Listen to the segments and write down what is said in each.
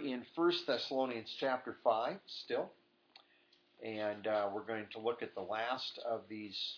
in 1 Thessalonians chapter 5 still, and we're going to look at the last of these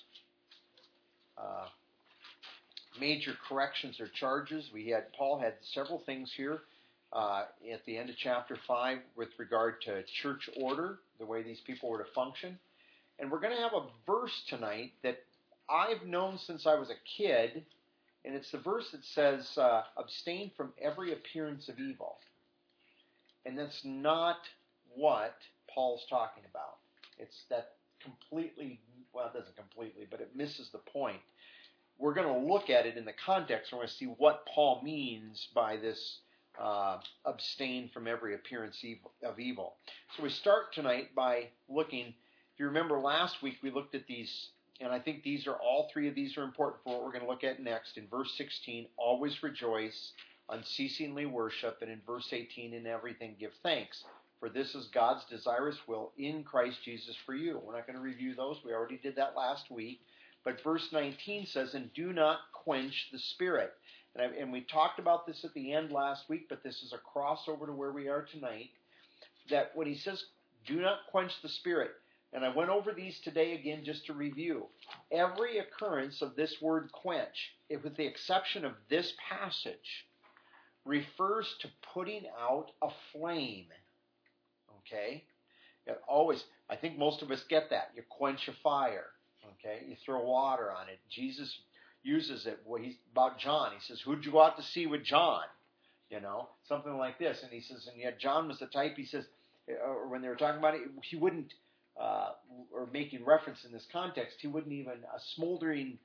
major corrections or charges. Paul had several things here at the end of chapter 5 with regard to church order, the way these people were to function. And we're going to have a verse tonight that I've known since I was a kid, and it's the verse that says, abstain from every appearance of evil. And that's not what Paul's talking about. It's that completely, well, it doesn't completely, but it misses the point. We're going to look at it in the context. We're going to see what Paul means by this abstain from every appearance of evil. So we start tonight by looking, if you remember last week we looked at these, and I think all three of these are important for what we're going to look at next. In verse 16, always rejoice, unceasingly worship, and in verse 18, in everything give thanks, for this is God's desirous will in Christ Jesus for you. We're not going to review those. We already did that last week. But verse 19 says, and do not quench the Spirit. And we talked about this at the end last week, but this is a crossover to where we are tonight, that when he says, do not quench the Spirit, and I went over these today again just to review, every occurrence of this word quench, with the exception of this passage, refers to putting out a flame. Okay? It always, I think most of us get that. You quench a fire. Okay? You throw water on it. Jesus uses it about John. He says, who'd you go out to see with John? You know, something like this. And he says, and yet John was the type, he says, or when they were talking about it, he wouldn't, or making reference in this context, he wouldn't even, a smoldering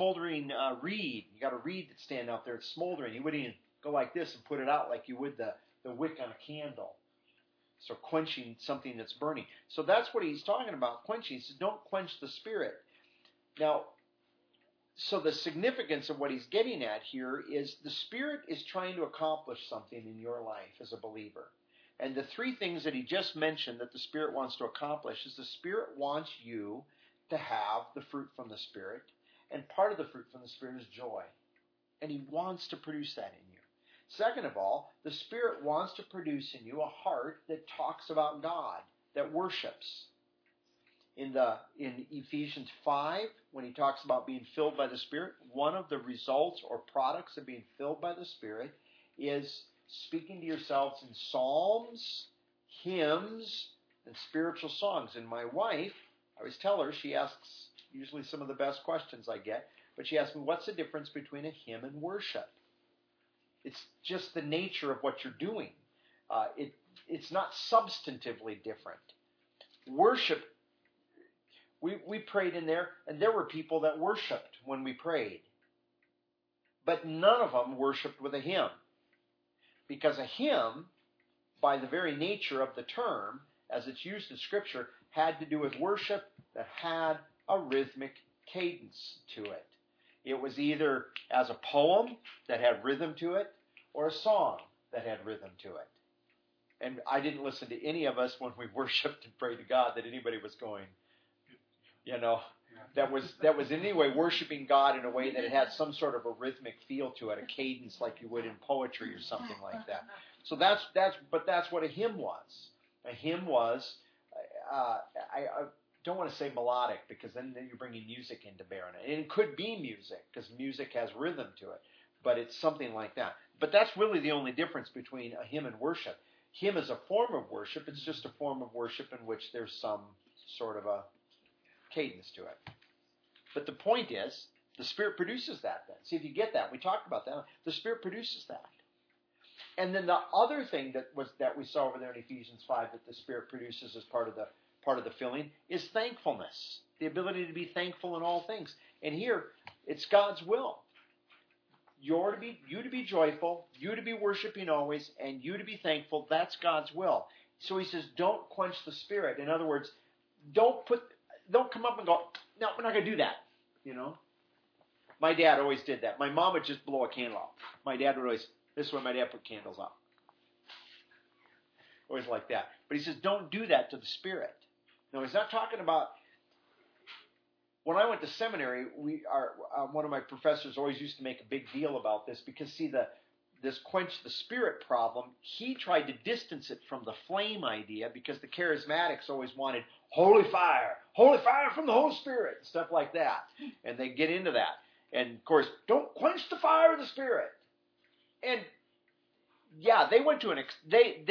reed, you got a reed that's standing out there, it's smoldering, he wouldn't even go like this and put it out like you would the wick on a candle. So quenching something that's burning. So that's what he's talking about, quenching. He says, don't quench the Spirit. Now, so the significance of what he's getting at here is the Spirit is trying to accomplish something in your life as a believer. And the three things that he just mentioned that the Spirit wants to accomplish is the Spirit wants you to have the fruit from the Spirit. And part of the fruit from the Spirit is joy. And he wants to produce that in you. Second of all, the Spirit wants to produce in you a heart that talks about God, that worships. In Ephesians 5, when he talks about being filled by the Spirit, one of the results or products of being filled by the Spirit is speaking to yourselves in psalms, hymns, and spiritual songs. And my wife, I always tell her, she asks usually some of the best questions I get, but she asks me, what's the difference between a hymn and worship? It's just the nature of what you're doing. It's not substantively different. Worship, we prayed in there, and there were people that worshiped when we prayed. But none of them worshiped with a hymn. Because a hymn, by the very nature of the term, as it's used in Scripture, had to do with worship that had a rhythmic cadence to it. It was either as a poem that had rhythm to it, or a song that had rhythm to it. And I didn't listen to any of us when we worshiped and prayed to God that anybody was going, that was in any way worshiping God in a way that it had some sort of a rhythmic feel to it, a cadence like you would in poetry or something like that. So that's what a hymn was. A hymn was, I don't want to say melodic because then you're bringing music into bear on it. And it could be music because music has rhythm to it, but it's something like that. But that's really the only difference between a hymn and worship. Hymn is a form of worship. It's just a form of worship in which there's some sort of a cadence to it. But the point is, the Spirit produces that then. See if you get that. We talked about that. The Spirit produces that. And then the other thing that we saw over there in Ephesians 5 that the Spirit produces as part of the filling is thankfulness. The ability to be thankful in all things. And here, it's God's will. You to be joyful, you to be worshiping always, and you to be thankful. That's God's will. So he says, don't quench the Spirit. In other words, don't come up and go, no, we're not going to do that. My dad always did that. My mom would just blow a candle out. My dad would always, this is where my dad put candles out. Always like that. But he says, don't do that to the Spirit. No, he's not talking about, when I went to seminary, one of my professors always used to make a big deal about this because, see, this quench the spirit problem, he tried to distance it from the flame idea because the charismatics always wanted holy fire from the Holy Spirit, and stuff like that. And they get into that. And of course, don't quench the fire of the Spirit. And yeah, they went to an excess.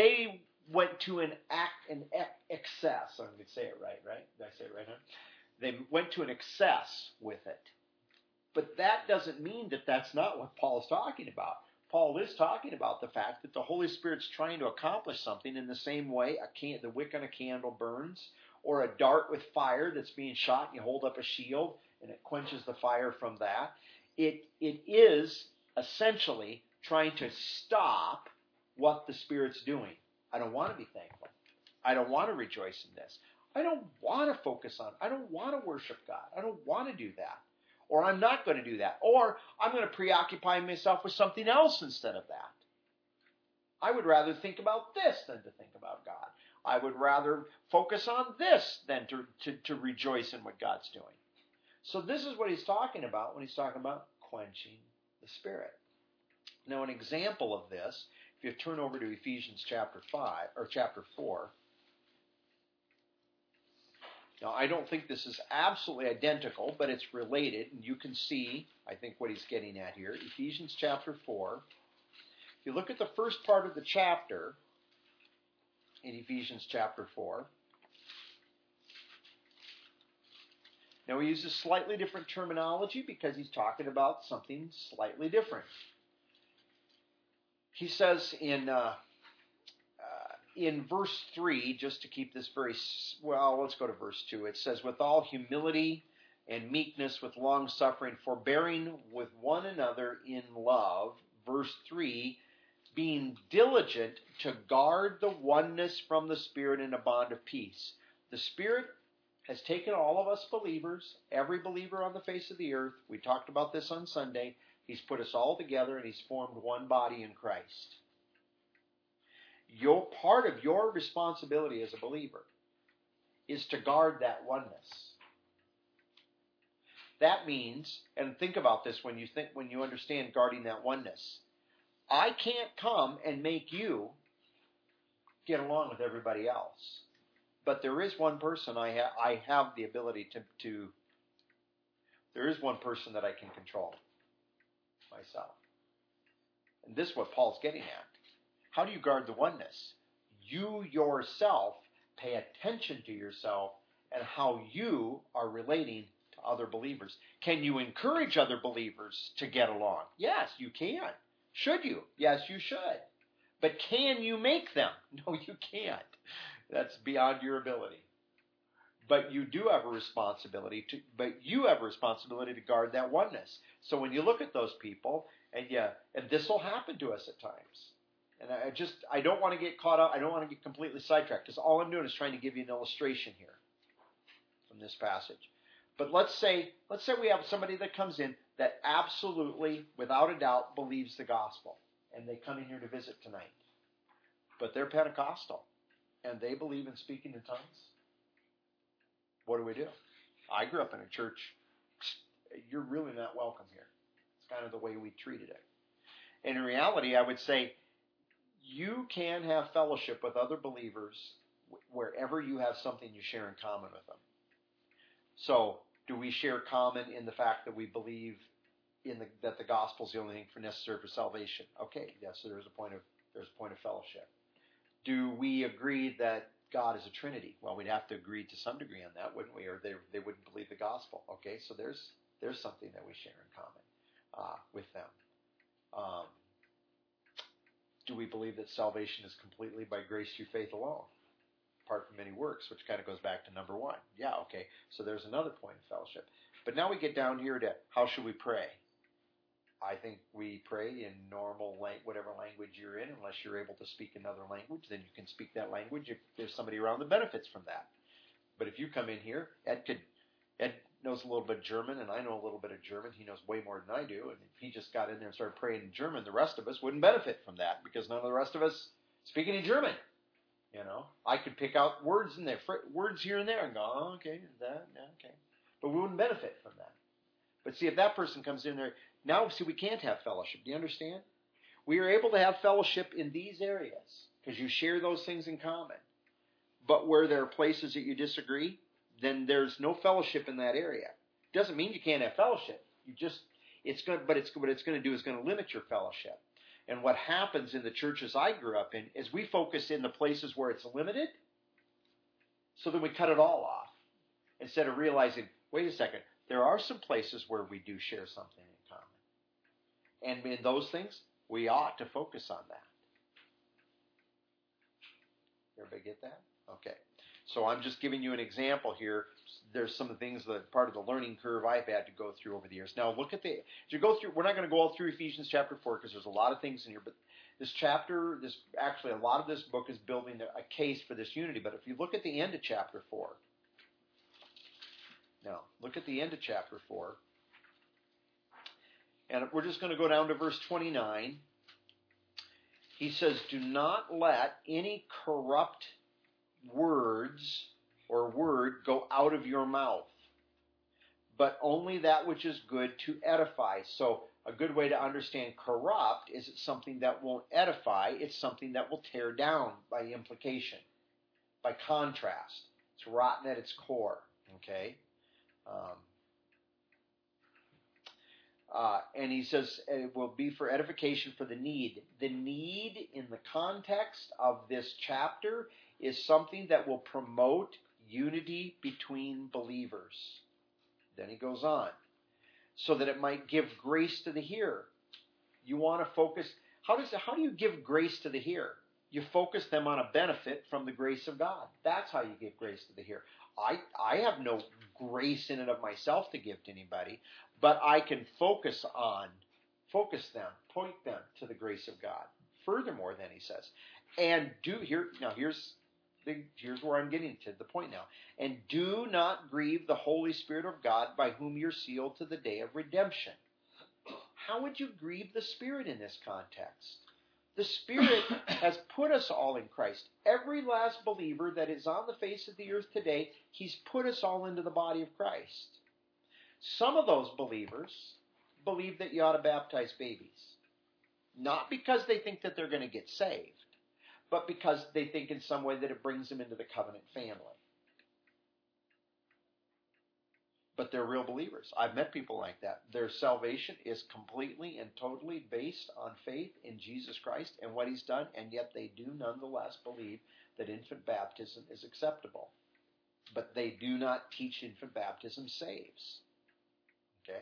I'm going to say it right? Did I say it right now? They went to an excess with it. But that doesn't mean that that's not what Paul is talking about. Paul is talking about the fact that the Holy Spirit's trying to accomplish something in the same way the wick on a candle burns, or a dart with fire that's being shot, and you hold up a shield, and it quenches the fire from that. It is essentially trying to stop what the Spirit's doing. I don't want to be thankful. I don't want to rejoice in this. I don't want to focus on it. I don't want to worship God. I don't want to do that. Or I'm not going to do that. Or I'm going to preoccupy myself with something else instead of that. I would rather think about this than to think about God. I would rather focus on this than to rejoice in what God's doing. So this is what he's talking about when he's talking about quenching the Spirit. Now, an example of this, if you turn over to Ephesians chapter 4. Now, I don't think this is absolutely identical, but it's related, and you can see, I think, what he's getting at here. Ephesians chapter 4. If you look at the first part of the chapter in Ephesians chapter 4, now he uses slightly different terminology because he's talking about something slightly different. He says in verse 3, just to keep this let's go to verse 2. It says, with all humility and meekness, with long-suffering, forbearing with one another in love. Verse 3, being diligent to guard the oneness from the Spirit in a bond of peace. The Spirit has taken all of us believers, every believer on the face of the earth. We talked about this on Sunday. He's put us all together, and he's formed one body in Christ. Part of your responsibility as a believer is to guard that oneness. That means, and think about this when you understand guarding that oneness. I can't come and make you get along with everybody else. But there is one person I have the ability to there is one person that I can control. Myself. And this is what Paul's getting at. How do you guard the oneness? You yourself pay attention to yourself and how you are relating to other believers. Can you encourage other believers to get along? Yes, you can. Should you? Yes, you should. But can you make them? No, you can't. That's beyond your ability. But you do have a responsibility to guard that oneness. So when you look at those people, and this will happen to us at times. And I don't want to get caught up. I don't want to get completely sidetracked, because all I'm doing is trying to give you an illustration here from this passage. But let's say we have somebody that comes in that absolutely, without a doubt, believes the gospel, and they come in here to visit tonight. But they're Pentecostal, and they believe in speaking in tongues. What do? I grew up in a church. You're really not welcome here. It's kind of the way we treated it. And in reality, I would say you can have fellowship with other believers wherever you have something you share in common with them. So, do we share common in the fact that we believe that the gospel is the only thing necessary for salvation? Okay, yes, so there's a point of fellowship. Do we agree that God is a Trinity? Well, we'd have to agree to some degree on that, wouldn't we? Or they wouldn't believe the gospel. Okay, so there's something that we share in common with them. Do we believe that salvation is completely by grace through faith alone, apart from any works, which kind of goes back to number 1? Yeah, okay, so there's another point of fellowship. But now we get down here to how should we pray? I think we pray in normal, whatever language you're in. Unless you're able to speak another language, then you can speak that language if there's somebody around that benefits from that. But if you come in here, Ed knows a little bit of German, and I know a little bit of German. He knows way more than I do. And if he just got in there and started praying in German, the rest of us wouldn't benefit from that, because none of the rest of us speak any German. You know, I could pick out words in there, words here and there, and go, oh, okay, okay. But we wouldn't benefit from that. But see, if that person comes in there, now, see, we can't have fellowship. Do you understand? We are able to have fellowship in these areas because you share those things in common. But where there are places that you disagree, then there's no fellowship in that area. Doesn't mean you can't have fellowship. What it's going to do is going to limit your fellowship. And what happens in the churches I grew up in is we focus in the places where it's limited, so then we cut it all off instead of realizing, wait a second, there are some places where we do share something in common. And in those things, we ought to focus on that. Everybody get that? Okay. So I'm just giving you an example here. There's some of the things that part of the learning curve I've had to go through over the years. Now look at as you go through, we're not going to go all through Ephesians chapter 4 because there's a lot of things in here, but this chapter, a lot of this book is building a case for this unity. But if you look at the end of chapter 4, now look at the end of chapter 4, and we're just going to go down to verse 29. He says, do not let any corrupt words or word go out of your mouth, but only that which is good to edify. So a good way to understand corrupt is it's something that won't edify. It's something that will tear down by implication, by contrast. It's rotten at its core. Okay? And he says it will be for edification for the need. The need in the context of this chapter is something that will promote unity between believers. Then he goes on. So that it might give grace to the hearer. You want to focus. How do you give grace to the hearer? You focus them on a benefit from the grace of God. That's how you give grace to the hearer. I have no grace in and of myself to give to anybody, but I can focus them, point them to the grace of God. Furthermore, then he says, and here's where I'm getting to the point now. And do not grieve the Holy Spirit of God, by whom you're sealed to the day of redemption. How would you grieve the Spirit in this context? The Spirit has put us all in Christ. Every last believer that is on the face of the earth today, He's put us all into the body of Christ. Some of those believers believe that you ought to baptize babies. Not because they think that they're going to get saved, but because they think in some way that it brings them into the covenant family. But they're real believers. I've met people like that. Their salvation is completely and totally based on faith in Jesus Christ and what He's done, and yet they do nonetheless believe that infant baptism is acceptable. But they do not teach infant baptism saves. Okay?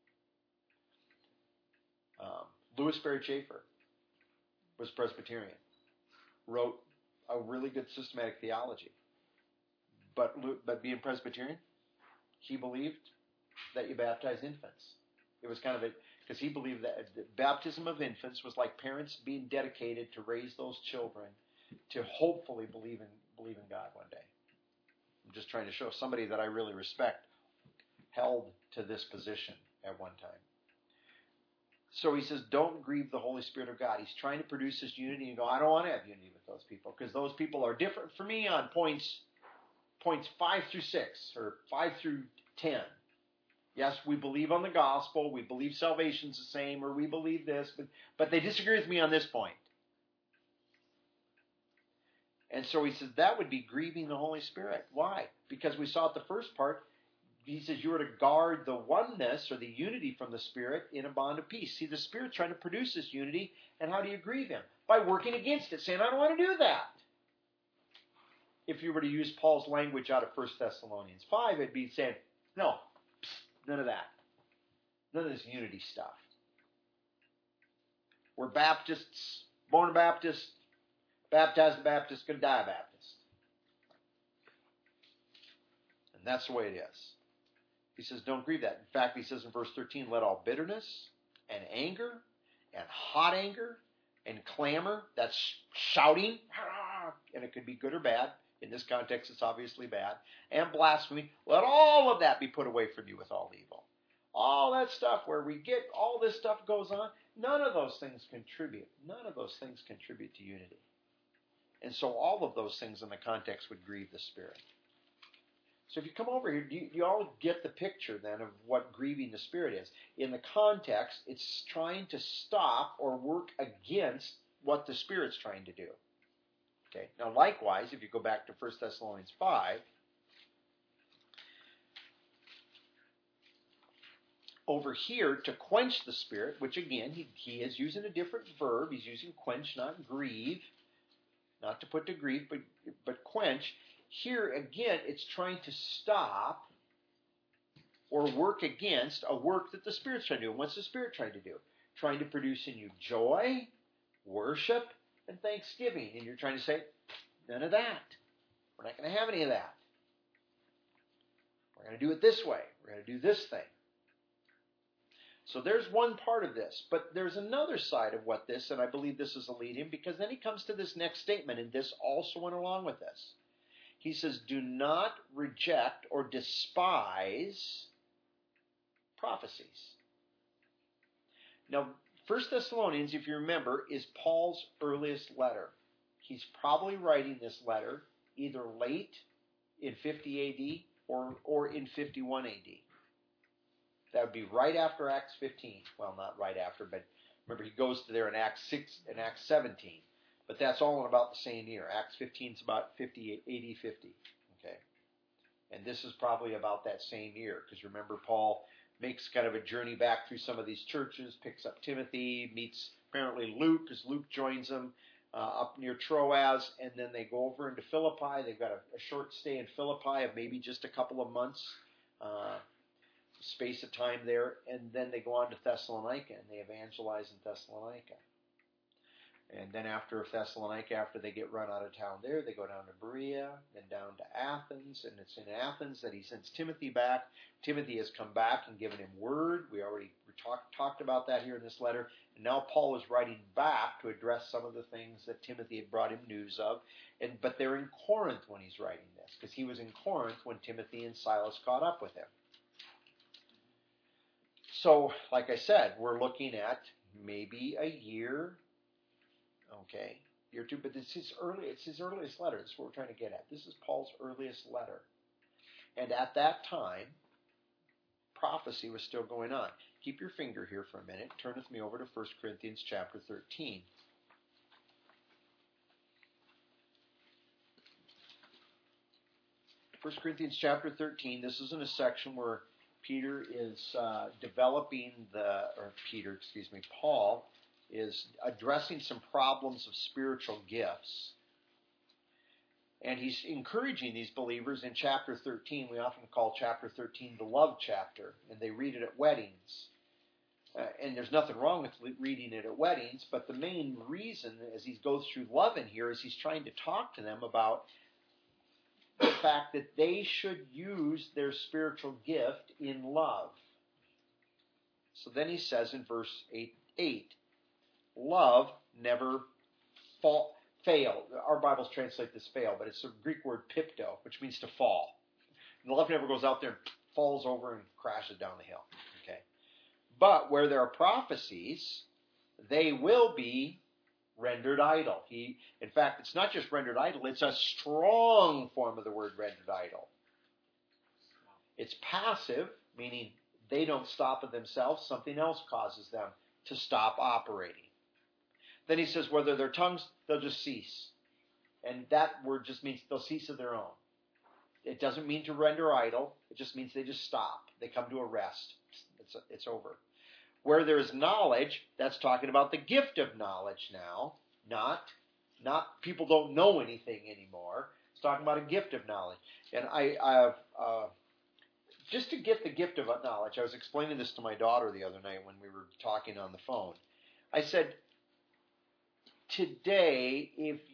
Louis Berry Chafer was Presbyterian. Wrote a really good systematic theology. But being Presbyterian, he believed that you baptize infants. It was kind of because he believed that the baptism of infants was like parents being dedicated to raise those children to hopefully believe in God one day. I'm just trying to show somebody that I really respect held to this position at one time. So he says, don't grieve the Holy Spirit of God. He's trying to produce this unity and go, I don't want to have unity with those people because those people are different for me on points 5 through 6 or 5 through 10. Yes, we believe on the gospel. We believe salvation's the same, or we believe this, but they disagree with me on this point. And so he says that would be grieving the Holy Spirit. Why? Because we saw at the first part, he says you are to guard the oneness or the unity from the Spirit in a bond of peace. See, the Spirit's trying to produce this unity, and how do you grieve Him? By working against it, saying, I don't want to do that. If you were to use Paul's language out of 1 Thessalonians 5, it'd be saying, no, none of that. None of this unity stuff. We're Baptists, born a Baptist, baptized a Baptist, going to die a Baptist. And that's the way it is. He says, don't grieve that. In fact, he says in verse 13, let all bitterness and anger and hot anger and clamor, that's shouting, and it could be good or bad. In this context, it's obviously bad. And blasphemy, let all of that be put away from you with all evil. All that stuff where we get all this stuff goes on, none of those things contribute. None of those things contribute to unity. And so all of those things in the context would grieve the Spirit. So if you come over here, you all get the picture then of what grieving the Spirit is. In the context, it's trying to stop or work against what the Spirit's trying to do. Okay. Now, likewise, if you go back to 1 Thessalonians 5, over here, to quench the Spirit, which again, he is using a different verb. He's using quench, not grieve. Not to put to grief, but quench. Here, again, it's trying to stop or work against a work that the Spirit's trying to do. And what's the Spirit trying to do? Trying to produce in you joy, worship, and thanksgiving. And you're trying to say, none of that. We're not going to have any of that. We're going to do it this way. We're going to do this thing. So there's one part of this. But there's another side of what this, and I believe this is a lead-in, because then he comes to this next statement, and this also went along with this. He says, do not reject or despise prophecies. Now, 1 Thessalonians, if you remember, is Paul's earliest letter. He's probably writing this letter either late in 50 AD or in 51 AD. That would be right after Acts 15. Well, not right after, but remember he goes to there in Acts 6 and Acts 17. But that's all in about the same year. Acts 15 is about 50, AD 50. Okay? And this is probably about that same year. Because remember, Paul makes kind of a journey back through some of these churches, picks up Timothy, meets apparently Luke, because Luke joins them up near Troas, and then they go over into Philippi. They've got a short stay in Philippi of maybe just a couple of months, space of time there, and then they go on to Thessalonica, and they evangelize in Thessalonica. And then after Thessalonica, after they get run out of town there, they go down to Berea, then down to Athens, and it's in Athens that he sends Timothy back. Timothy has come back and given him word. We already talked about that here in this letter. And now Paul is writing back to address some of the things that Timothy had brought him news of. But they're in Corinth when he's writing this, because he was in Corinth when Timothy and Silas caught up with him. So, like I said, we're looking at maybe a year. Okay, year two, but it's his earliest letter. That's what we're trying to get at. This is Paul's earliest letter. And at that time, prophecy was still going on. Keep your finger here for a minute. Turn with me over to 1 Corinthians chapter 13. 1 Corinthians chapter 13, this is in a section where Paul is addressing some problems of spiritual gifts. And he's encouraging these believers in chapter 13. We often call chapter 13 the love chapter, and they read it at weddings. And there's nothing wrong with reading it at weddings, but the main reason as he goes through love in here is he's trying to talk to them about the fact that they should use their spiritual gift in love. So then he says in verse 8, love never fail. Our Bibles translate this fail, but it's the Greek word pipto, which means to fall. And love never goes out there and falls over and crashes down the hill. Okay. But where there are prophecies, they will be rendered idle. In fact, it's not just rendered idle, it's a strong form of the word rendered idle. It's passive, meaning they don't stop of themselves, something else causes them to stop operating. Then he says, whether their tongues, they'll just cease. And that word just means they'll cease of their own. It doesn't mean to render idle. It just means they just stop. They come to a rest. It's over. Where there is knowledge, that's talking about the gift of knowledge now. Not people don't know anything anymore. It's talking about a gift of knowledge. And just to get the gift of knowledge, I was explaining this to my daughter the other night when we were talking on the phone. I said, today,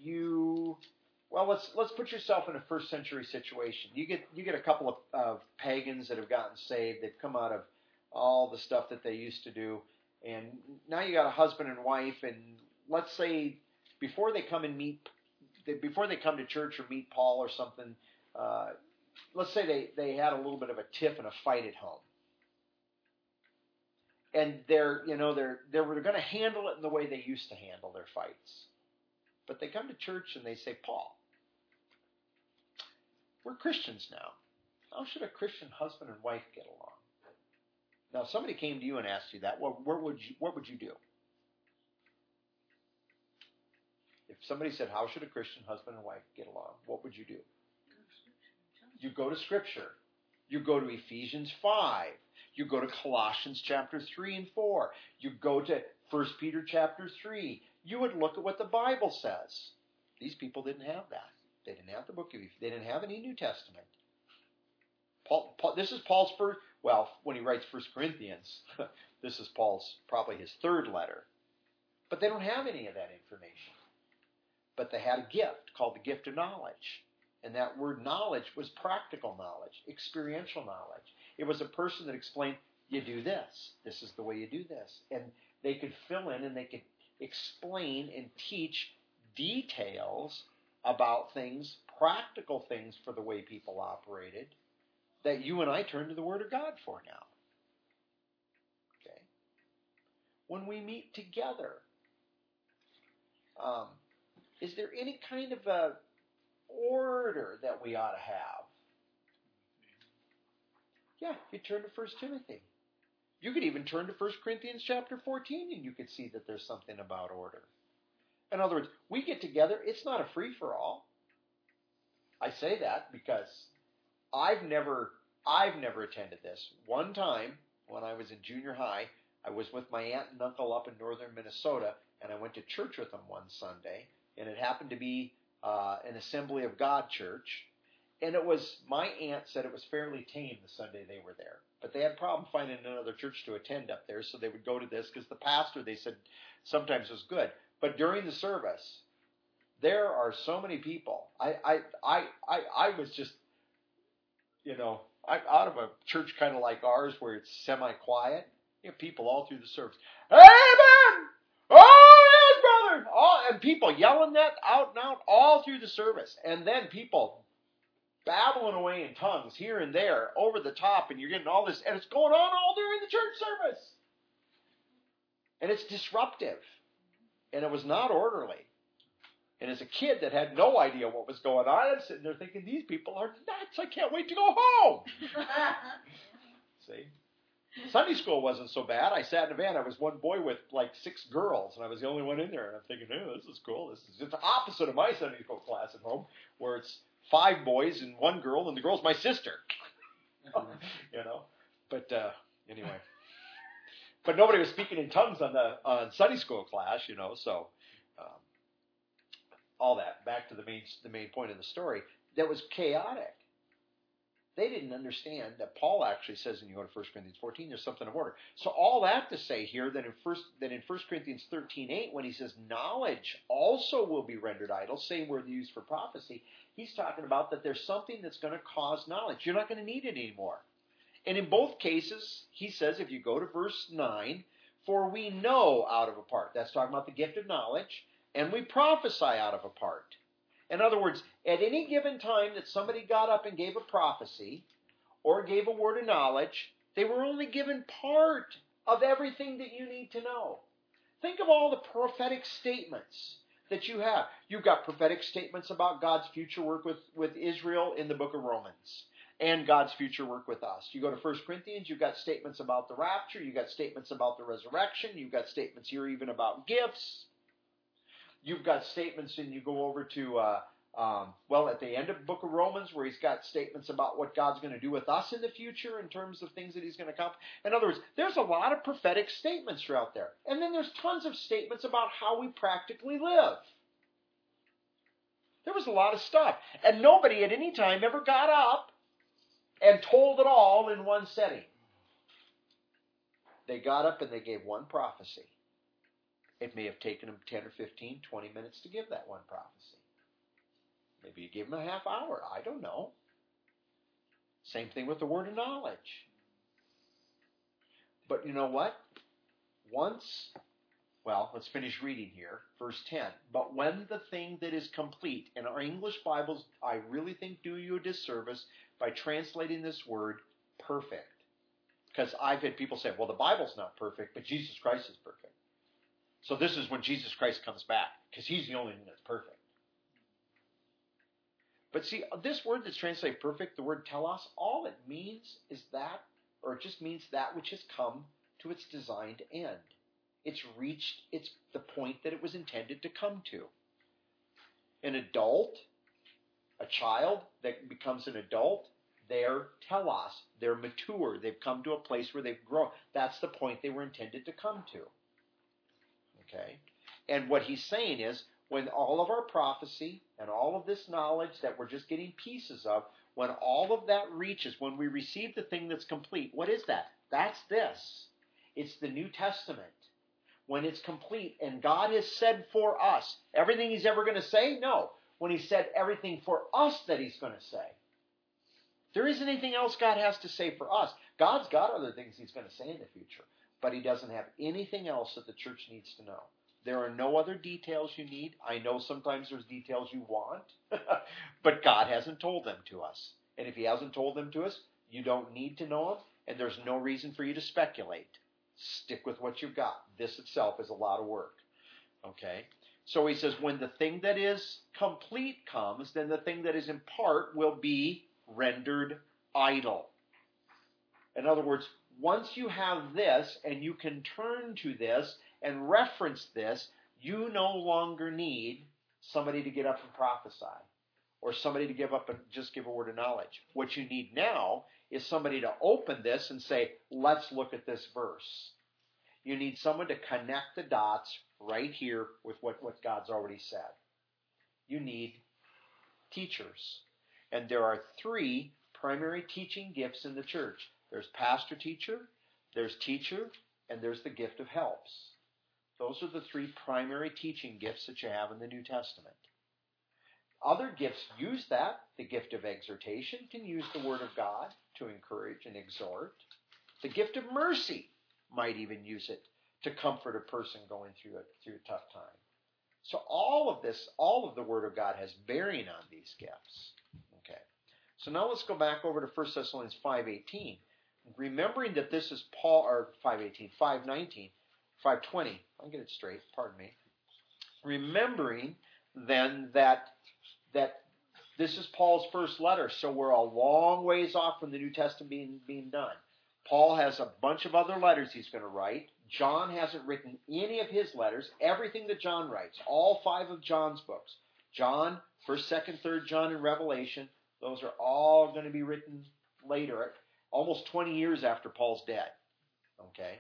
let's put yourself in a first century situation. You get a couple of pagans that have gotten saved. They've come out of all the stuff that they used to do, and now you got a husband and wife. And let's say before they come to church or meet Paul or something, let's say they had a little bit of a tiff and a fight at home. And they're going to handle it in the way they used to handle their fights. But they come to church and they say, Paul, we're Christians now. How should a Christian husband and wife get along? Now, if somebody came to you and asked you that, what would you do? If somebody said, how should a Christian husband and wife get along? What would you do? You go to Scripture. You go to Ephesians 5. You go to Colossians chapter 3 and 4. You go to 1 Peter chapter 3. You would look at what the Bible says. These people didn't have that. They didn't have the book of Ephesians. They didn't have any New Testament. Paul, this is Paul's first, well, when he writes 1 Corinthians, this is Paul's, probably his third letter. But they don't have any of that information. But they had a gift called the gift of knowledge. And that word knowledge was practical knowledge, experiential knowledge. It was a person that explained, you do this. This is the way you do this. And they could fill in and they could explain and teach details about things, practical things for the way people operated, that you and I turn to the Word of God for now. Okay? When we meet together, is there any kind of a order that we ought to have? Yeah, you turn to 1 Timothy. You could even turn to 1 Corinthians chapter 14 and you could see that there's something about order. In other words, we get together, it's not a free-for-all. I say that because I've never attended this. One time, when I was in junior high, I was with my aunt and uncle up in northern Minnesota, and I went to church with them one Sunday, and it happened to be an Assembly of God church, and it was, my aunt said it was fairly tame the Sunday they were there, but they had a problem finding another church to attend up there, so they would go to this, because the pastor, they said, sometimes was good. But during the service, there are so many people. I was just, I'm out of a church kind of like ours where it's semi-quiet. You have people all through the service. Amen! Oh, yes, brother! And people yelling that out and out all through the service. And then people babbling away in tongues here and there, over the top, and you're getting all this, and it's going on all during the church service. And it's disruptive. And it was not orderly. And as a kid that had no idea what was going on, I'm sitting there thinking, these people are nuts. I can't wait to go home. See? Sunday school wasn't so bad. I sat in a van. I was one boy with like 6 girls, and I was the only one in there. And I'm thinking, oh, this is cool. This is just the opposite of my Sunday school class at home, where it's 5 boys and 1 girl, and the girl's my sister. But anyway. But nobody was speaking in tongues on Sunday school class, so all that. Back to the main point of the story. That was chaotic. They didn't understand that Paul actually says, and you go to 1 Corinthians 14, there's something of order. So all that to say here that in 1 Corinthians 13:8, when he says knowledge also will be rendered idle, same word used for prophecy, he's talking about that there's something that's going to cause knowledge. You're not going to need it anymore. And in both cases, he says, if you go to verse 9, for we know out of a part. That's talking about the gift of knowledge. And we prophesy out of a part. In other words, at any given time that somebody got up and gave a prophecy or gave a word of knowledge, they were only given part of everything that you need to know. Think of all the prophetic statements that you have. You've got prophetic statements about God's future work with Israel in the book of Romans. And God's future work with us. You go to 1 Corinthians, you've got statements about the rapture, you've got statements about the resurrection, you've got statements here even about gifts. You've got statements, and you go over to, at the end of the book of Romans, where he's got statements about what God's going to do with us in the future in terms of things that he's going to accomplish. In other words, there's a lot of prophetic statements throughout there. And then there's tons of statements about how we practically live. There was a lot of stuff. And nobody at any time ever got up and told it all in one setting. They got up and they gave one prophecy. It may have taken them 10 or 15, 20 minutes to give that one prophecy. Maybe you give them a half hour. I don't know. Same thing with the word of knowledge. But you know what? Let's finish reading here. Verse 10. But when the thing that is complete, and our English Bibles, I really think, do you a disservice by translating this word perfect. Because I've had people say, well, the Bible's not perfect, but Jesus Christ is perfect. So this is when Jesus Christ comes back, because he's the only one that's perfect. But see, this word that's translated perfect, the word telos, all it means is that, or it just means that which has come to its designed end. It's reached the point that it was intended to come to. An adult, a child that becomes an adult, they're telos. They're mature. They've come to a place where they've grown. That's the point they were intended to come to. Okay? And what he's saying is, when all of our prophecy and all of this knowledge that we're just getting pieces of, when all of that reaches, when we receive the thing that's complete, what is that? That's this. It's the New Testament. When it's complete, and God has said for us everything he's ever going to say? No. When he said everything for us that he's going to say. There isn't anything else God has to say for us. God's got other things he's going to say in the future, but he doesn't have anything else that the church needs to know. There are no other details you need. I know sometimes there's details you want, but God hasn't told them to us. And if he hasn't told them to us, you don't need to know them, and there's no reason for you to speculate. Stick with what you've got. This itself is a lot of work. Okay? So he says, when the thing that is complete comes, then the thing that is in part will be rendered idle. In other words, once you have this and you can turn to this and reference this, you no longer need somebody to get up and prophesy or somebody to give up and just give a word of knowledge. What you need now is somebody to open this and say, let's look at this verse. You need someone to connect the dots right here with what God's already said. You need teachers. And there are 3 primary teaching gifts in the church. There's pastor-teacher, there's teacher, and there's the gift of helps. Those are the 3 primary teaching gifts that you have in the New Testament. Other gifts use that. The gift of exhortation can use the Word of God to encourage and exhort. The gift of mercy might even use it to comfort a person going through a tough time. So all of this, all of the Word of God has bearing on these gifts. Okay. So now let's go back over to 1 Thessalonians 5:18. Remembering that this is Paul, or 5:18, 5:19, 5:20. I'll get it straight, pardon me. Remembering then that this is Paul's first letter, so we're a long ways off from the New Testament being done. Paul has a bunch of other letters he's going to write. John hasn't written any of his letters. Everything that John writes, all 5 of John's books, John, 1st, 2nd, 3rd John, and Revelation, those are all going to be written later, almost 20 years after Paul's dead. Okay?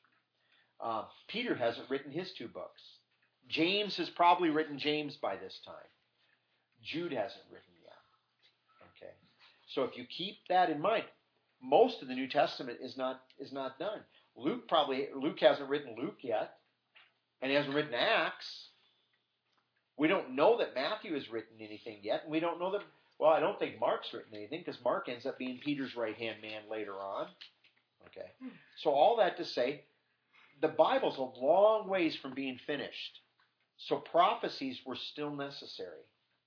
Peter hasn't written his 2 books. James has probably written James by this time. Jude hasn't written yet. Okay? So if you keep that in mind, most of the New Testament is not done. Luke hasn't written Luke yet, and he hasn't written Acts. We don't know that Matthew has written anything yet, and we don't know that. Well, I don't think Mark's written anything because Mark ends up being Peter's right-hand man later on. Okay, so all that to say, the Bible's a long ways from being finished. So prophecies were still necessary.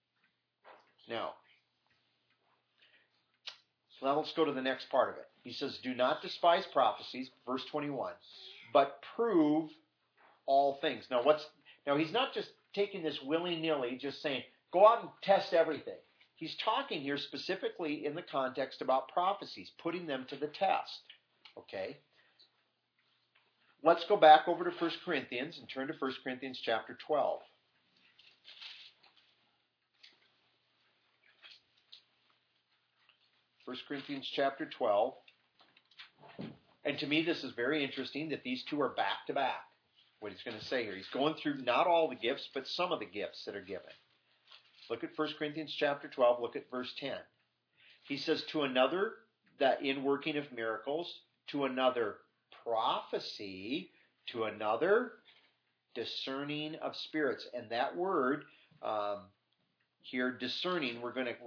Now let's go to the next part of it. He says, do not despise prophecies, verse 21, but prove all things. Now he's not just taking this willy-nilly, just saying, go out and test everything. He's talking here specifically in the context about prophecies, putting them to the test. Okay? Let's go back over to 1 Corinthians and turn to 1 Corinthians chapter 12. 1 Corinthians chapter 12. And to me, this is very interesting that these 2 are back to back. What he's going to say here. He's going through not all the gifts, but some of the gifts that are given. Look at 1 Corinthians chapter 12. Look at verse 10. He says, to another, that in working of miracles, to another prophecy, to another discerning of spirits. And that word here, discerning, we're gonna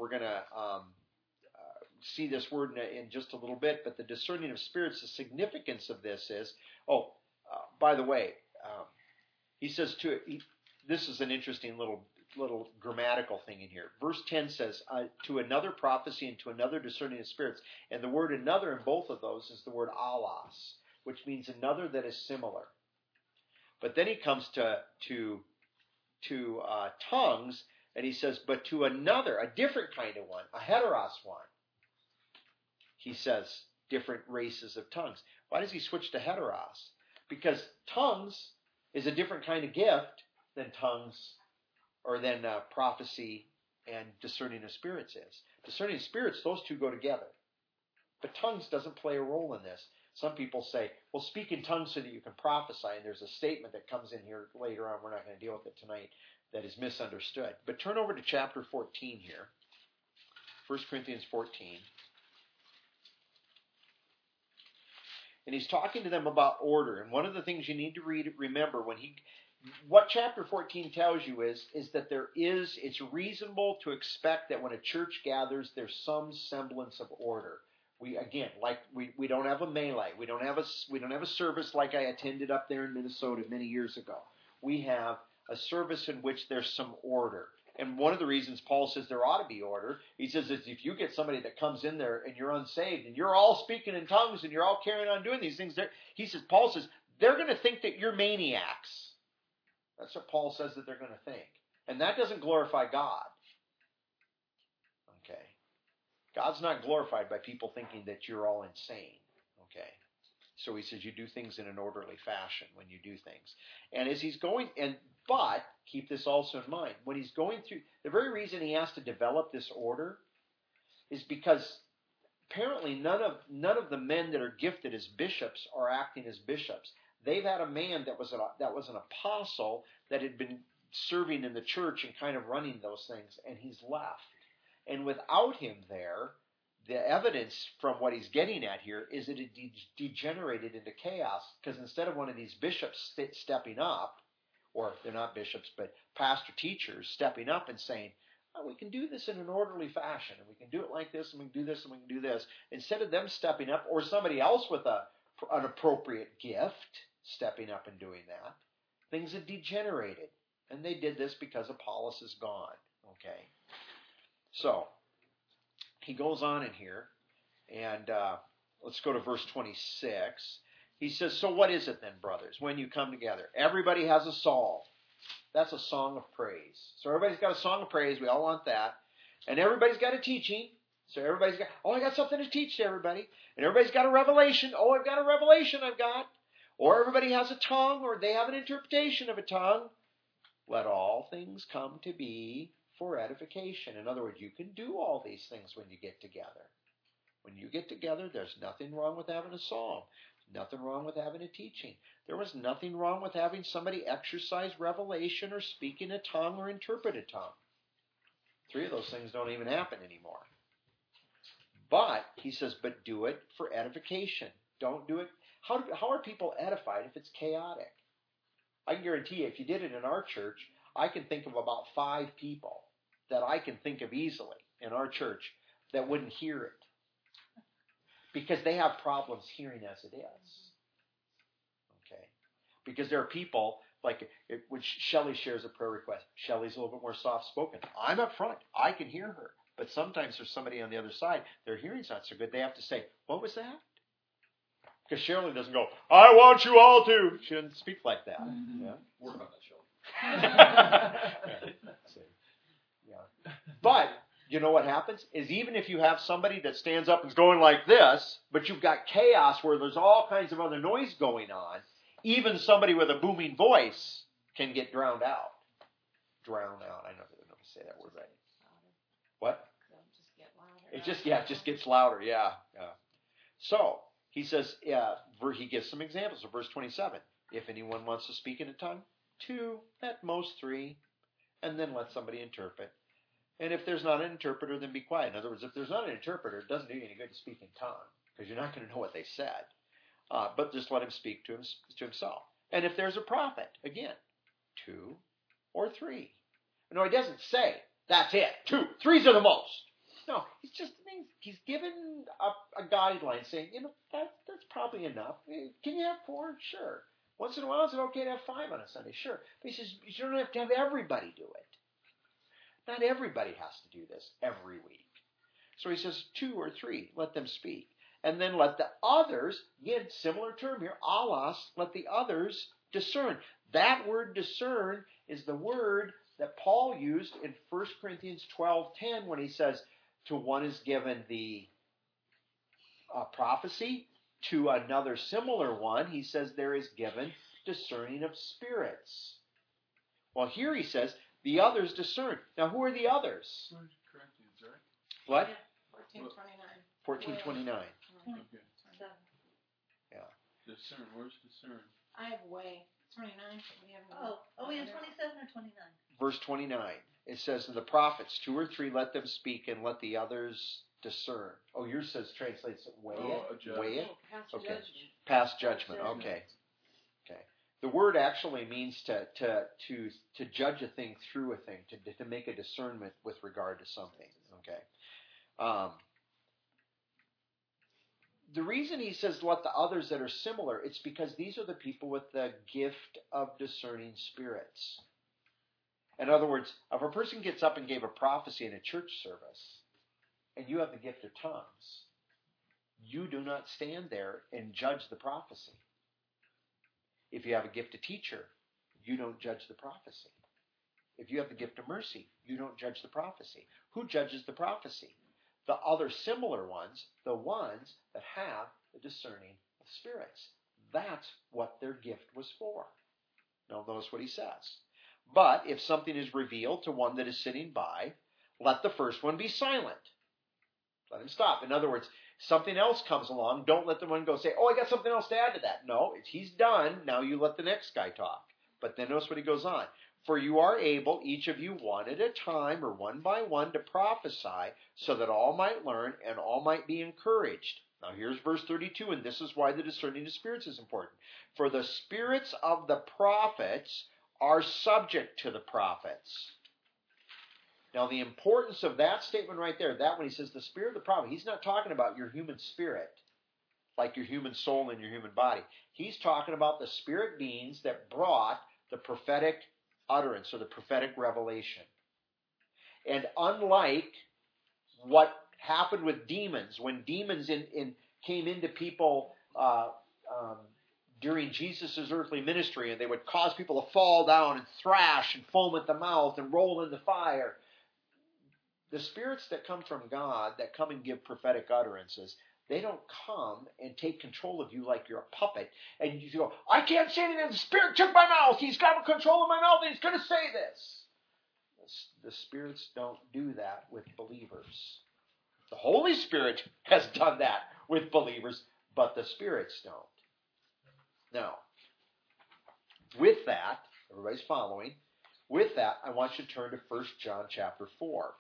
see this word in just a little bit, but the discerning of spirits, the significance of this is, by the way, he says this is an interesting little grammatical thing in here. Verse 10 says, to another prophecy and to another discerning of spirits. And the word another in both of those is the word allos, which means another that is similar. But then he comes to tongues. And he says, but to another, a different kind of one, a heteros one, he says, different races of tongues. Why does he switch to heteros? Because tongues is a different kind of gift than tongues or than prophecy and discerning of spirits is. Discerning of spirits, those two go together. But tongues doesn't play a role in this. Some people say, well, speak in tongues so that you can prophesy. And there's a statement that comes in here later on. We're not going to deal with it tonight. That is misunderstood. But turn over to chapter 14 here. 1 Corinthians 14. And he's talking to them about order. And one of the things you need to remember what chapter 14 tells you is that it's reasonable to expect that when a church gathers, there's some semblance of order. We don't have a melee. We don't have a service like I attended up there in Minnesota many years ago. We have a service in which there's some order. And one of the reasons Paul says there ought to be order, he says is if you get somebody that comes in there and you're unsaved and you're all speaking in tongues and you're all carrying on doing these things, Paul says they're going to think that you're maniacs. That's what Paul says that they're going to think. And that doesn't glorify God. Okay. God's not glorified by people thinking that you're all insane. Okay. So he says you do things in an orderly fashion when you do things. And as he's going, but keep this also in mind, when he's going through, the very reason he has to develop this order is because apparently none of the men that are gifted as bishops are acting as bishops. They've had a man that was an apostle that had been serving in the church and kind of running those things, and he's left. And without him there, the evidence from what he's getting at here is that it degenerated into chaos, because instead of one of these bishops stepping up, or they're not bishops, but pastor teachers stepping up and saying, oh, we can do this in an orderly fashion, and we can do it like this, and we can do this, and we can do this. Instead of them stepping up, or somebody else with an appropriate gift stepping up and doing that, things had degenerated. And they did this because Apollos is gone. Okay. So, he goes on in here, and let's go to verse 26. He says, so what is it then, brothers, when you come together? Everybody has a psalm. That's a song of praise. So everybody's got a song of praise. We all want that. And everybody's got a teaching. So everybody's got, I got something to teach to everybody. And everybody's got a revelation. I've got a revelation I've got. Or everybody has a tongue, or they have an interpretation of a tongue. Let all things come to be for edification. In other words, you can do all these things when you get together. When you get together, there's nothing wrong with having a psalm. Nothing wrong with having a teaching. There was nothing wrong with having somebody exercise revelation or speak in a tongue or interpret a tongue. 3 of those things don't even happen anymore. But, he says, but do it for edification. Don't do it. How are people edified if it's chaotic? I can guarantee you, if you did it in our church, I can think of about 5 people that I can think of easily in our church that wouldn't hear it. Because they have problems hearing as it is. Okay? Because there are people, like when Shelley shares a prayer request, Shelley's a little bit more soft-spoken. I'm up front. I can hear her. But sometimes there's somebody on the other side, their hearing's not so good. They have to say, what was that? Because Shirley doesn't go, I want you all to. She doesn't speak like that. Mm-hmm. Yeah? Work on that, Shirley. Yeah. But you know what happens? Is even if you have somebody that stands up and is going like this, but you've got chaos where there's all kinds of other noise going on, even somebody with a booming voice can get drowned out. Drown out. I don't know if I say that word right. What? It just gets louder. Yeah. So, he says, he gives some examples of verse 27. If anyone wants to speak in a tongue, 2, at most 3, and then let somebody interpret. And if there's not an interpreter, then be quiet. In other words, if there's not an interpreter, it doesn't do you any good to speak in tongue, because you're not going to know what they said. But just let him speak to himself. And if there's a prophet, again, 2 or 3. No, he doesn't say, that's it, 2, 3's are the most. No, he's given a guideline saying, that's probably enough. Can you have 4? Sure. Once in a while, is it okay to have 5 on a Sunday? Sure. But he says, you don't have to have everybody do it. Not everybody has to do this every week. So he says 2 or 3, let them speak. And then let the others, again, similar term here, alos, let the others discern. That word discern is the word that Paul used in 1 Corinthians 12:10 when he says, to one is given the prophecy, to another similar one, he says there is given discerning of spirits. Well, here he says the others discern. Now, who are the others? Corinthians, right? What? 14:29. 14:29. Okay. 7. Discern. Where's discern? I have way. 29. We have Are we on 27 or 29? Verse 29. It says, to the prophets, 2 or 3, let them speak, and let the others discern. Oh, yours says translates it, weigh a it? judge. Weigh it? past Okay. judgment. Past judgment. Okay. Okay. The word actually means to judge a thing through a thing, to make a discernment with regard to something. Okay. The reason he says let the others that are similar, it's because these are the people with the gift of discerning spirits. In other words, if a person gets up and gave a prophecy in a church service, and you have the gift of tongues, you do not stand there and judge the prophecy. If you have a gift of teacher, you don't judge the prophecy. If you have the gift of mercy, you don't judge the prophecy. Who judges the prophecy? The other similar ones, the ones that have the discerning of spirits. That's what their gift was for. Now notice what he says. But if something is revealed to one that is sitting by, let the first one be silent. Let him stop. In other words, something else comes along, don't let the one go say, oh, I got something else to add to that. No, he's done. Now you let the next guy talk. But then notice what he goes on. For you are able, each of you one at a time or one by one, to prophesy, so that all might learn and all might be encouraged. Now here's verse 32, and this is why the discerning of spirits is important. For the spirits of the prophets are subject to the prophets. Now the importance of that statement right there, that when he says the spirit of the prophet, he's not talking about your human spirit, like your human soul and your human body. He's talking about the spirit beings that brought the prophetic utterance or the prophetic revelation. And unlike what happened with demons, when demons came into people during Jesus' earthly ministry, and they would cause people to fall down and thrash and foam at the mouth and roll in the fire, the spirits that come from God, that come and give prophetic utterances, they don't come and take control of you like you're a puppet. And you go, I can't say anything. The Spirit took my mouth. He's got control of my mouth and he's going to say this. The spirits don't do that with believers. The Holy Spirit has done that with believers, but the spirits don't. Now, with that, everybody's following. With that, I want you to turn to 1 John chapter 4.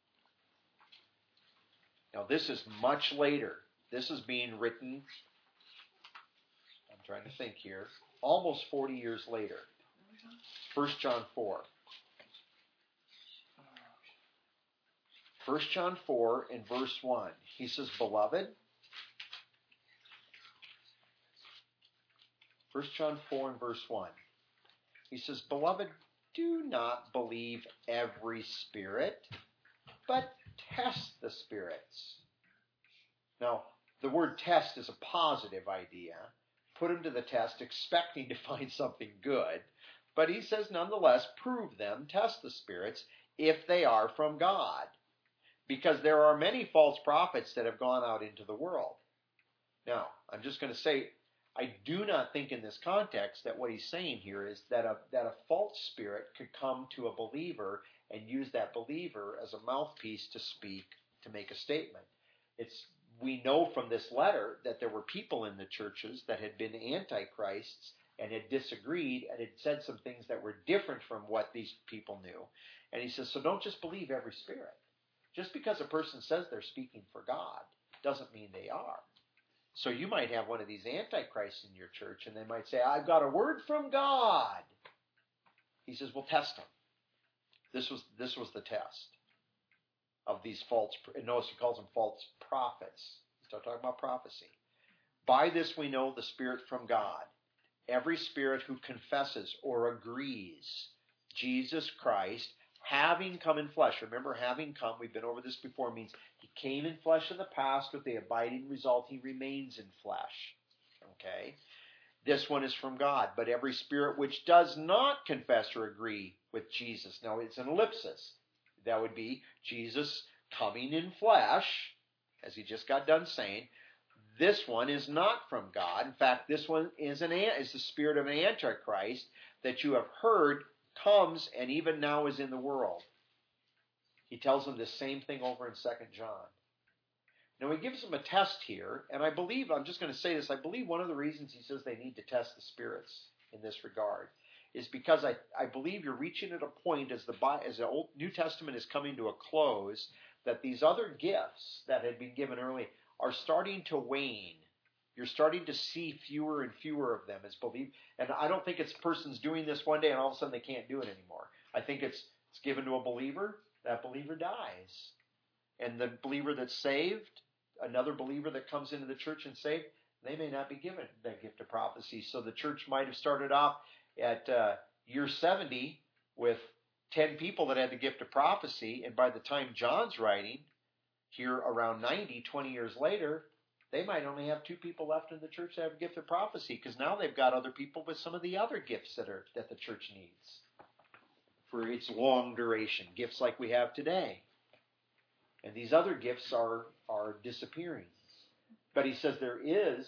Now, this is much later. This is being written, I'm trying to think here, almost 40 years later. 1 John 4. 1 John 4 in verse 1. He says, Beloved, 1 John 4 in verse 1. He says, Beloved, do not believe every spirit, but test the spirits. Now, the word test is a positive idea. Put them to the test expecting to find something good. But he says, nonetheless, prove them, test the spirits, if they are from God. Because there are many false prophets that have gone out into the world. Now, I'm just going to say, I do not think in this context that what he's saying here is that a false spirit could come to a believer and use that believer as a mouthpiece to speak, to make a statement. We know from this letter that there were people in the churches that had been antichrists and had disagreed and had said some things that were different from what these people knew. And he says, so don't just believe every spirit. Just because a person says they're speaking for God doesn't mean they are. So you might have one of these antichrists in your church, and they might say, I've got a word from God. He says, well, test them. This was the test of these false, and notice he calls them false prophets. He's not talking about prophecy. By this we know the Spirit from God. Every spirit who confesses or agrees Jesus Christ, having come in flesh. Remember, having come, we've been over this before, means he came in flesh in the past with the abiding result, he remains in flesh. Okay? This one is from God. But every spirit which does not confess or agree with Jesus. Now it's an ellipsis. That would be Jesus coming in flesh, as he just got done saying. This one is not from God. In fact, this one is the spirit of an Antichrist that you have heard comes and even now is in the world. He tells them the same thing over in 2 John. Now he gives them a test here, and I believe, I'm just going to say this, I believe one of the reasons he says they need to test the spirits in this regard is because I believe you're reaching at a point as the Old New Testament is coming to a close that these other gifts that had been given early are starting to wane. You're starting to see fewer and fewer of them as believe. And I don't think it's persons doing this one day and all of a sudden they can't do it anymore. I think it's given to a believer, that believer dies. And the believer that's saved, another believer that comes into the church and saved, they may not be given that gift of prophecy. So the church might have started off at year 70 with 10 people that had the gift of prophecy, and by the time John's writing, here around 90, 20 years later, they might only have 2 people left in the church that have a gift of prophecy, because now they've got other people with some of the other gifts that the church needs for its long duration, gifts like we have today. And these other gifts are disappearing. But he says there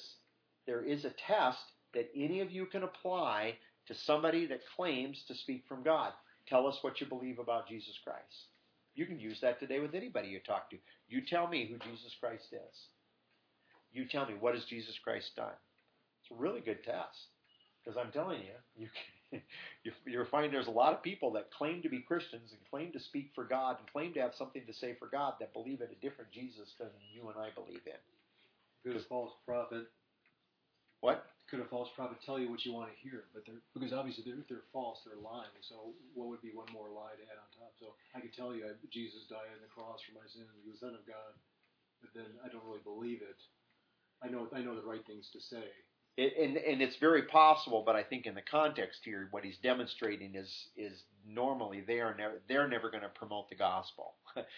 is a test that any of you can apply to somebody that claims to speak from God. Tell us what you believe about Jesus Christ. You can use that today with anybody you talk to. You tell me who Jesus Christ is. You tell me, what has Jesus Christ done? It's a really good test. Because I'm telling you, you'll find there's a lot of people that claim to be Christians and claim to speak for God and claim to have something to say for God that believe in a different Jesus than you and I believe in. Could a false prophet? What? Could a false prophet tell you what you want to hear? Because obviously if they're false, they're lying. So what would be one more lie to add on top? So I could tell you Jesus died on the cross for my sins. He was the Son of God, but then I don't really believe it. I know the right things to say. And it's very possible, but I think in the context here, what he's demonstrating is normally they're never going to promote the gospel.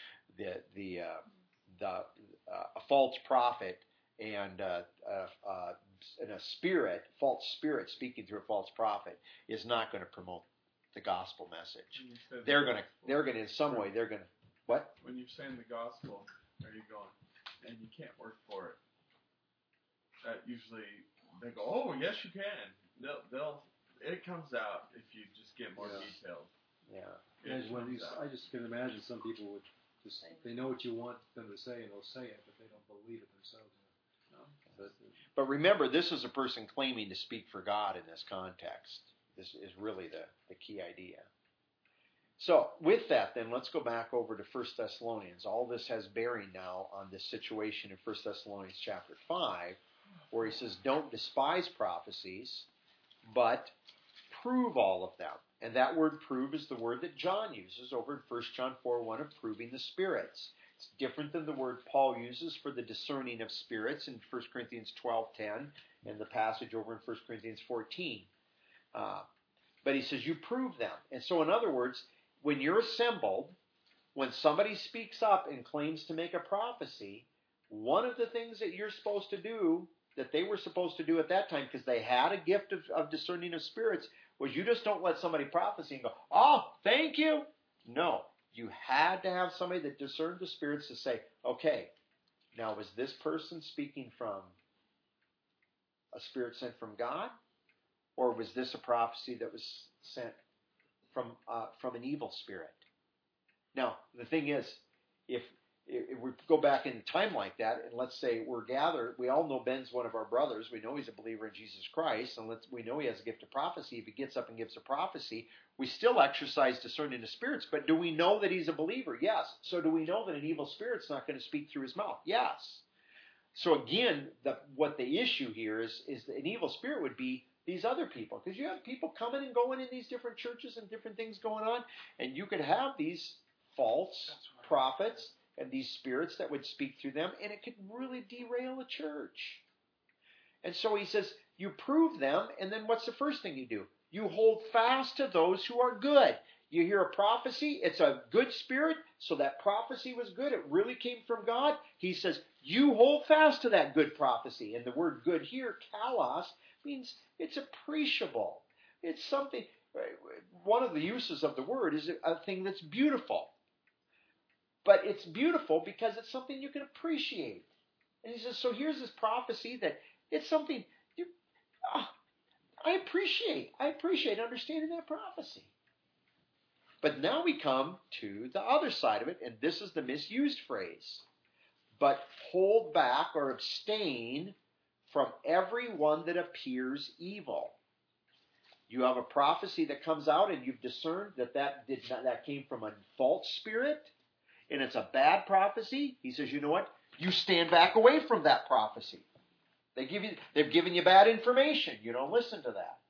A false prophet and a false spirit speaking through a false prophet is not going to promote the gospel message. They're going to in some way they're going to what? When you're saying the gospel, are you going? And you can't work for it. Usually they go, oh yes you can. It comes out if you just get more details. Yeah. I just can imagine some people would just they know what you want them to say and they'll say it, but they don't believe it themselves. But remember, this is a person claiming to speak for God in this context. This is really the key idea. So, with that, then, let's go back over to 1 Thessalonians. All this has bearing now on this situation in 1 Thessalonians chapter 5, where he says, don't despise prophecies, but prove all of them. And that word prove is the word that John uses over in 1 John 4:1 of proving the spirits. It's different than the word Paul uses for the discerning of spirits in 1 Corinthians 12:10 and the passage over in 1 Corinthians 14. But he says you prove them. And so in other words, when you're assembled, when somebody speaks up and claims to make a prophecy, one of the things that you're supposed to do, that they were supposed to do at that time, because they had a gift of discerning of spirits, was you just don't let somebody prophesy and go, oh, thank you. No. You had to have somebody that discerned the spirits to say, okay, now was this person speaking from a spirit sent from God? Or was this a prophecy that was sent from an evil spirit? Now, the thing is, if we go back in time like that, and let's say we're gathered, we all know Ben's one of our brothers, we know he's a believer in Jesus Christ, and we know he has a gift of prophecy. If he gets up and gives a prophecy, we still exercise discerning the spirits, but do we know that he's a believer? Yes. So do we know that an evil spirit's not going to speak through his mouth? Yes. So again, what the issue here is that an evil spirit would be these other people, because you have people coming and going in these different churches and different things going on, and you could have these false prophets and these spirits that would speak through them, and it could really derail a church. And so he says, you prove them, and then what's the first thing you do? You hold fast to those who are good. You hear a prophecy, it's a good spirit, so that prophecy was good, it really came from God. He says, you hold fast to that good prophecy. And the word good here, kalos, means it's appreciable. It's something, one of the uses of the word is a thing that's beautiful. But it's beautiful because it's something you can appreciate. And he says, so here's this prophecy that it's something I appreciate. I appreciate understanding that prophecy. But now we come to the other side of it, and this is the misused phrase. But hold back or abstain from every one that appears evil. You have a prophecy that comes out, and you've discerned that came from a false spirit, and it's a bad prophecy. He says, you know what? You stand back away from that prophecy. They've given you bad information. You don't listen to that.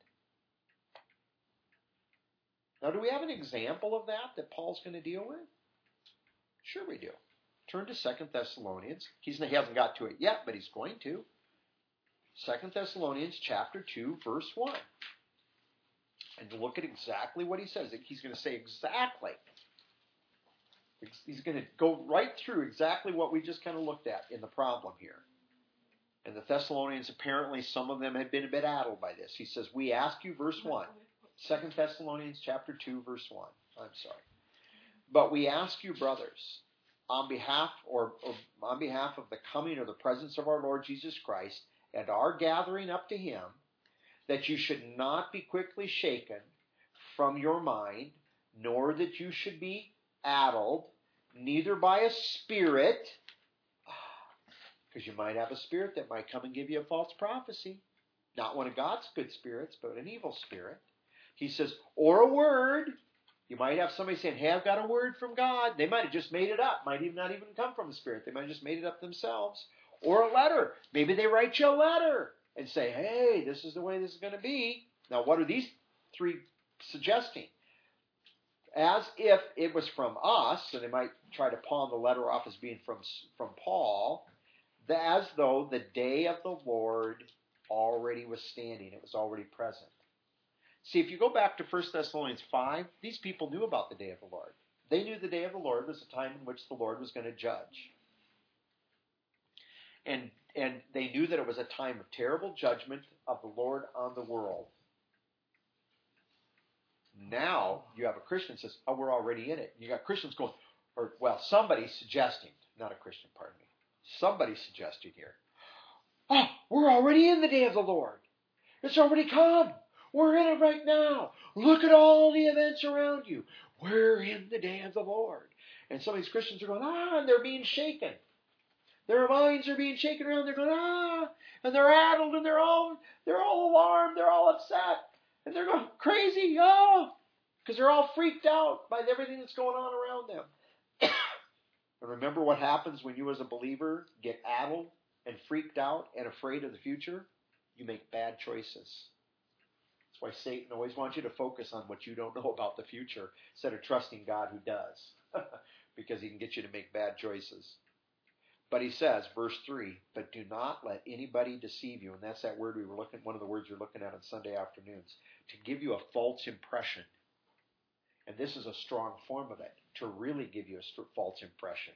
Now, do we have an example of that Paul's going to deal with? Sure we do. Turn to 2 Thessalonians. He hasn't got to it yet, but he's going to. 2 Thessalonians chapter 2, verse 1. And look at exactly what he says. He's going to say exactly. He's going to go right through exactly what we just kind of looked at in the problem here. And the Thessalonians, apparently some of them had been a bit addled by this. He says, we ask you, verse 1. 2 Thessalonians chapter 2, verse 1. I'm sorry. But we ask you, brothers, on behalf of the coming or the presence of our Lord Jesus Christ and our gathering up to him, that you should not be quickly shaken from your mind, nor that you should be addled, neither by a spirit, because you might have a spirit that might come and give you a false prophecy. Not one of God's good spirits, but an evil spirit. He says, or a word. You might have somebody saying, hey, I've got a word from God. They might have just made it up. Might even not even come from a spirit. They might have just made it up themselves. Or a letter. Maybe they write you a letter and say, hey, this is the way this is going to be. Now, what are these three suggesting? As if it was from us, and they might try to pawn the letter off as being from Paul, as though the day of the Lord already was standing. It was already present. See, if you go back to 1 Thessalonians 5, these people knew about the day of the Lord. They knew the day of the Lord was a time in which the Lord was going to judge. And they knew that it was a time of terrible judgment of the Lord on the world. Now, you have a Christian that says, oh, we're already in it. You got Christians going, somebody's suggesting, not a Christian, pardon me. Somebody's suggesting here, oh, we're already in the day of the Lord. It's already come. We're in it right now. Look at all the events around you. We're in the day of the Lord. And some of these Christians are going, and they're being shaken. Their minds are being shaken around. They're going, and they're addled, and they're all alarmed. They're all upset. And they're going crazy, because they're all freaked out by everything that's going on around them. And remember what happens when you as a believer get addled and freaked out and afraid of the future? You make bad choices. That's why Satan always wants you to focus on what you don't know about the future instead of trusting God who does. Because he can get you to make bad choices. But he says, verse 3, but do not let anybody deceive you. And that's that word one of the words you're looking at on Sunday afternoons. To give you a false impression. And this is a strong form of it. To really give you a false impression.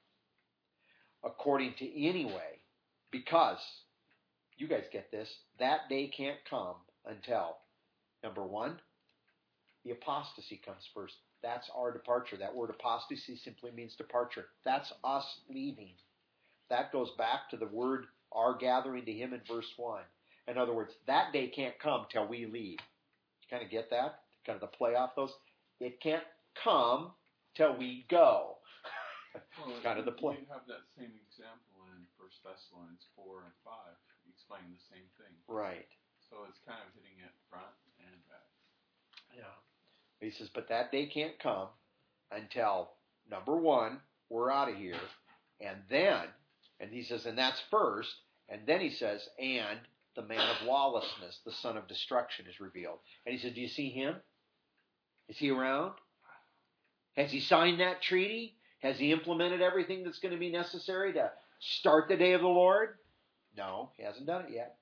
According to any way. Because, you guys get this, that day can't come until, number one, the apostasy comes first. That's our departure. That word apostasy simply means departure. That's us leaving. That goes back to the word, our gathering to him in verse 1. In other words, that day can't come till we leave. You kind of get that? Kind of the play off those? It can't come till we go. Kind of the play. You have that same example in 1 Thessalonians 4 and 5. You explain the same thing. Right. So it's kind of hitting it front and back. Yeah. He says, but that day can't come until, number one, we're out of here. And then, and he says, and that's first. And then he says, and the man of lawlessness, the son of destruction, is revealed. And he said, do you see him? Is he around? Has he signed that treaty? Has he implemented everything that's going to be necessary to start the day of the Lord? No, he hasn't done it yet.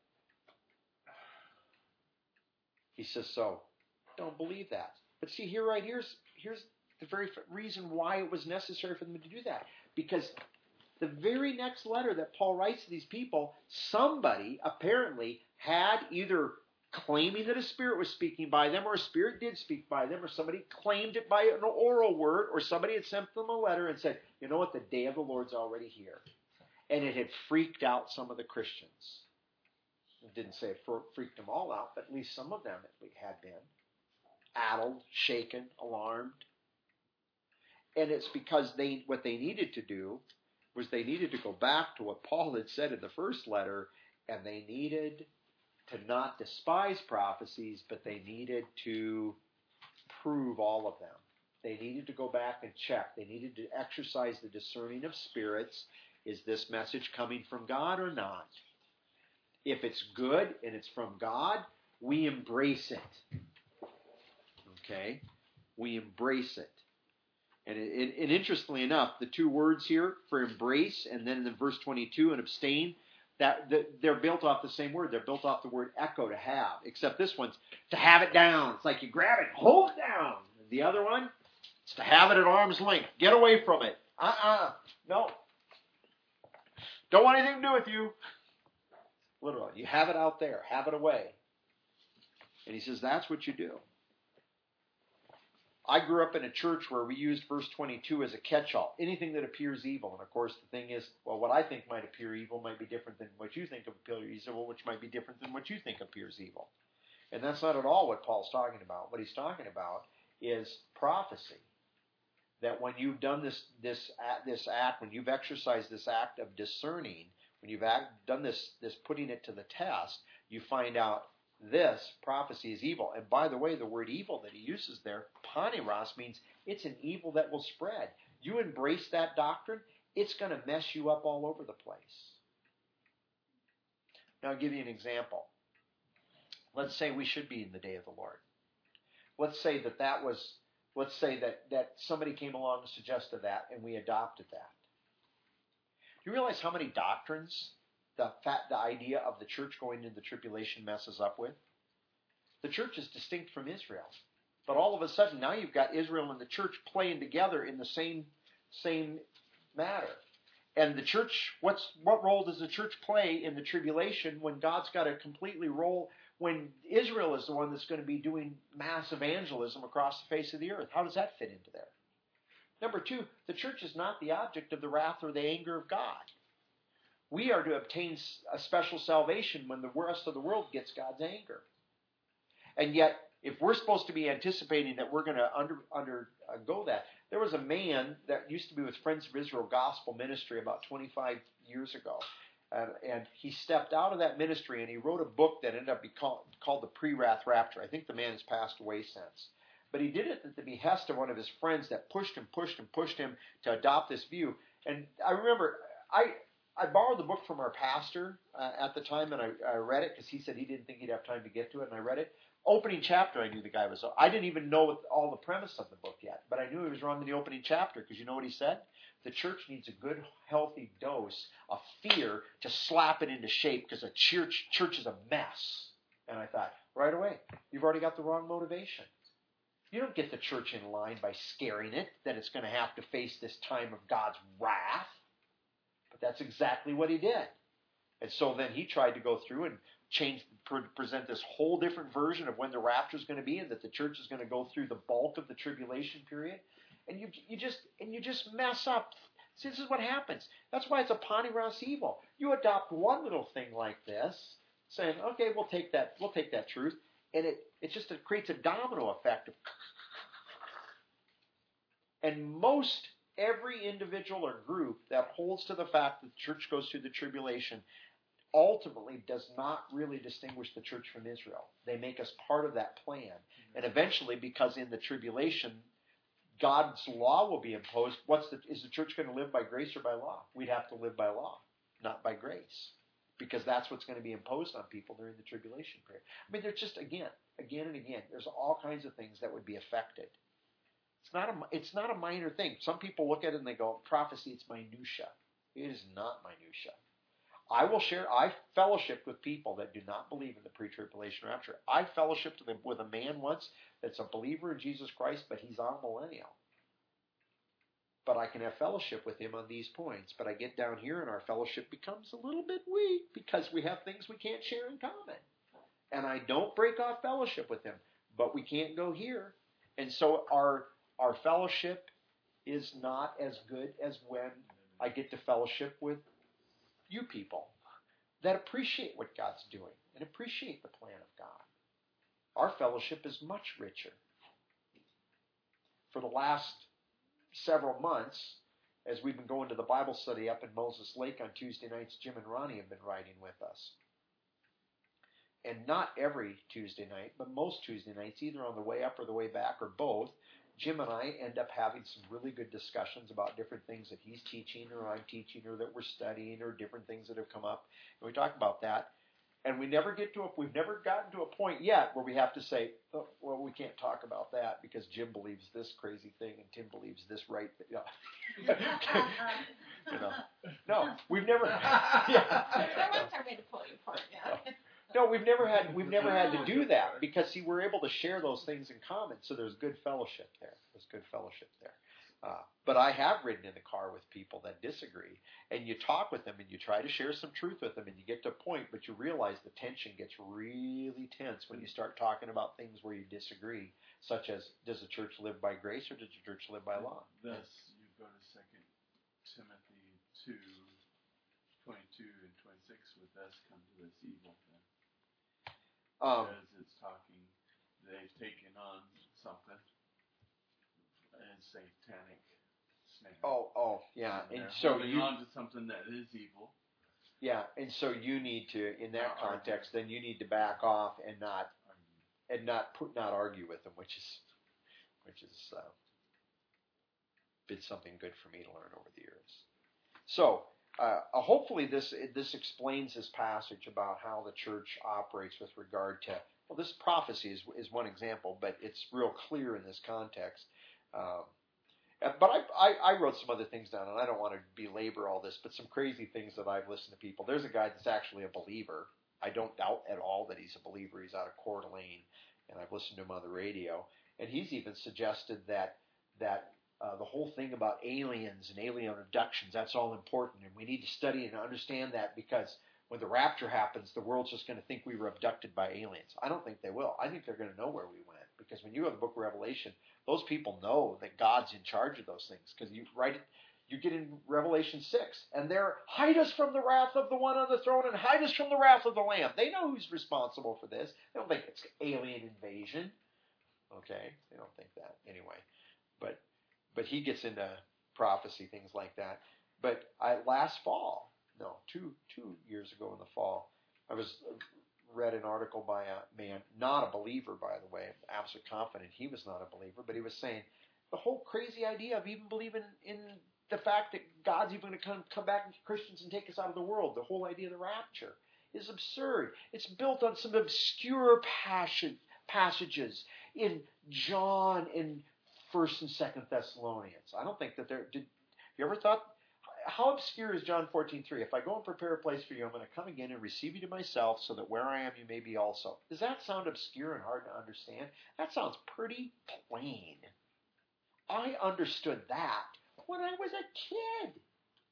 He says, so don't believe that. But see, here's the very reason why it was necessary for them to do that. Because the very next letter that Paul writes to these people, somebody apparently had either claiming that a spirit was speaking by them, or a spirit did speak by them, or somebody claimed it by an oral word, or somebody had sent them a letter and said, you know what, the day of the Lord's already here. And it had freaked out some of the Christians. It didn't say it freaked them all out, but at least some of them had been addled, shaken, alarmed. And it's because what they needed to do was they needed to go back to what Paul had said in the first letter, and they needed to not despise prophecies, but they needed to prove all of them. They needed to go back and check. They needed to exercise the discerning of spirits. Is this message coming from God or not? If it's good and it's from God, we embrace it. Okay? We embrace it. And interestingly enough, the two words here for embrace and then in verse 22 and abstain, they're built off the same word. They're built off the word echo, to have. Except this one's to have it down. It's like you grab it, hold it down. The other one, it's to have it at arm's length. Get away from it. No. Don't want anything to do with you. Literally, you have it out there. Have it away. And he says that's what you do. I grew up in a church where we used verse 22 as a catch-all. Anything that appears evil. And of course the thing is, well, what I think might appear evil might be different than what you think appears evil, which might be different than what you think appears evil. And that's not at all what Paul's talking about. What he's talking about is prophecy. That when you've done this act, when you've exercised this act of discerning, when you've done this putting it to the test, you find out this prophecy is evil. And by the way, the word evil that he uses there, paniros, means it's an evil that will spread. You embrace that doctrine, it's going to mess you up all over the place. Now I'll give you an example. Let's say we should be in the day of the Lord. Let's say that somebody came along and suggested that, and we adopted that. Do you realize how many doctrines the idea of the church going into the tribulation messes up with? The church is distinct from Israel. But all of a sudden, now you've got Israel and the church playing together in the same matter. And the church, what role does the church play in the tribulation when God's got a completely role, when Israel is the one that's going to be doing mass evangelism across the face of the earth? How does that fit into there? Number two, the church is not the object of the wrath or the anger of God. We are to obtain a special salvation when the rest of the world gets God's anger. And yet, if we're supposed to be anticipating that we're going to undergo that, there was a man that used to be with Friends of Israel Gospel Ministry about 25 years ago. And he stepped out of that ministry and he wrote a book that ended up being called The Pre-Wrath Rapture. I think the man has passed away since. But he did it at the behest of one of his friends that pushed him to adopt this view. And I remember, I borrowed the book from our pastor at the time, and I read it because he said he didn't think he'd have time to get to it, and I read it. Opening chapter, I knew the guy was. I didn't even know all the premise of the book yet, but I knew he was wrong in the opening chapter because you know what he said? The church needs a good, healthy dose of fear to slap it into shape because the church is a mess. And I thought, right away, you've already got the wrong motivation. You don't get the church in line by scaring it that it's going to have to face this time of God's wrath. But that's exactly what he did. And so then he tried to go through and present this whole different version of when the rapture is going to be, and that the church is going to go through the bulk of the tribulation period. And you just mess up. See, this is what happens. That's why it's a paniros evil. You adopt one little thing like this, saying, okay, we'll take that truth, and it creates a domino effect of and most every individual or group that holds to the fact that the church goes through the tribulation ultimately does not really distinguish the church from Israel. They make us part of that plan. And eventually, because in the tribulation, God's law will be imposed, is the church going to live by grace or by law? We'd have to live by law, not by grace. Because that's what's going to be imposed on people during the tribulation period. I mean, there's just, again and again, there's all kinds of things that would be affected. It's not a minor thing. Some people look at it and they go, prophecy, it's minutia. It is not minutia. I fellowship with people that do not believe in the pre-tribulation rapture. I fellowshiped with a man once that's a believer in Jesus Christ, but he's on millennial. But I can have fellowship with him on these points. But I get down here and our fellowship becomes a little bit weak because we have things we can't share in common. and I don't break off fellowship with them, but we can't go here. And so our fellowship is not as good as when I get to fellowship with you people that appreciate what God's doing and appreciate the plan of God. Our fellowship is much richer. For the last several months, as we've been going to the Bible study up in Moses Lake on Tuesday nights, Jim and Ronnie have been riding with us. And not every Tuesday night, but most Tuesday nights, either on the way up or the way back or both, Jim and I end up having some really good discussions about different things that he's teaching or I'm teaching or that we're studying or different things that have come up. And we talk about that. And we've never gotten to a point yet where we have to say, oh, well, we can't talk about that because Jim believes this crazy thing and Tim believes this right thing. No, we've never. Yeah. That's our way to pull you apart. Yeah. No, we've never had to do that because, see, we're able to share those things in common. So there's good fellowship there. But I have ridden in the car with people that disagree, and you talk with them, and you try to share some truth with them, and you get to a point, but you realize the tension gets really tense when you start talking about things where you disagree, such as, does the church live by grace or does the church live by law? Thus, you go to 2 Timothy 2:22 and 26. With us come to this evil thing. Because it's talking, they've taken on something and satanic snare. Oh, yeah. And they're so holding on to something that is evil. Yeah, and so you need to, in that context, then you need to back off and not argue with them, which is been something good for me to learn over the years. So hopefully this explains this passage about how the church operates with regard to, well, this prophecy is one example, but it's real clear in this context. But I wrote some other things down, and I don't want to belabor all this, but some crazy things that I've listened to people. There's a guy that's actually a believer. I don't doubt at all that he's a believer. He's out of Coeur d'Alene, and I've listened to him on the radio. And he's even suggested that the whole thing about aliens and alien abductions, that's all important, and we need to study and understand that because when the rapture happens, the world's just going to think we were abducted by aliens. I don't think they will. I think they're going to know where we went because when you have the book of Revelation, those people know that God's in charge of those things because you get in Revelation 6, and they're, hide us from the wrath of the one on the throne and hide us from the wrath of the Lamb. They know who's responsible for this. They don't think it's alien invasion. Okay? They don't think that anyway. But he gets into prophecy, things like that. But last fall, no, two years ago in the fall, I read an article by a man, not a believer, by the way. I'm absolutely confident he was not a believer, but he was saying the whole crazy idea of even believing in the fact that God's even going to come back to Christians and take us out of the world, the whole idea of the rapture, is absurd. It's built on some obscure passages in John and 1st and 2nd Thessalonians. I don't think that did you ever thought, how obscure is John 14:3? If I go and prepare a place for you, I'm going to come again and receive you to myself so that where I am you may be also. Does that sound obscure and hard to understand? That sounds pretty plain. I understood that when I was a kid.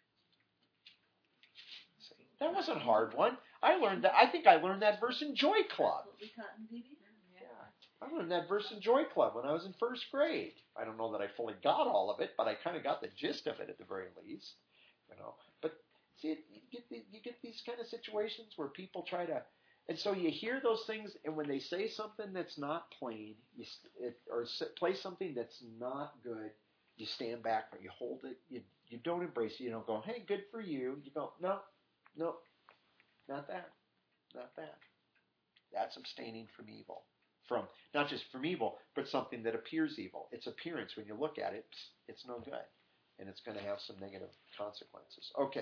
See, that wasn't a hard one. I think I learned that verse in Joy Club. That's what we taught in DVD. I learned that verse in Joy Club when I was in 1st grade. I don't know that I fully got all of it, but I kind of got the gist of it at the very least. But see, you get these kind of situations where people try to, and so you hear those things, and when they say something that's not plain, or play something that's not good, you stand back, but you hold it. You don't embrace it. You don't go, hey, good for you. You go, no, not that. That's abstaining from evil. From not just from evil, but something that appears evil. Its appearance, when you look at it, it's no good. And it's going to have some negative consequences. Okay.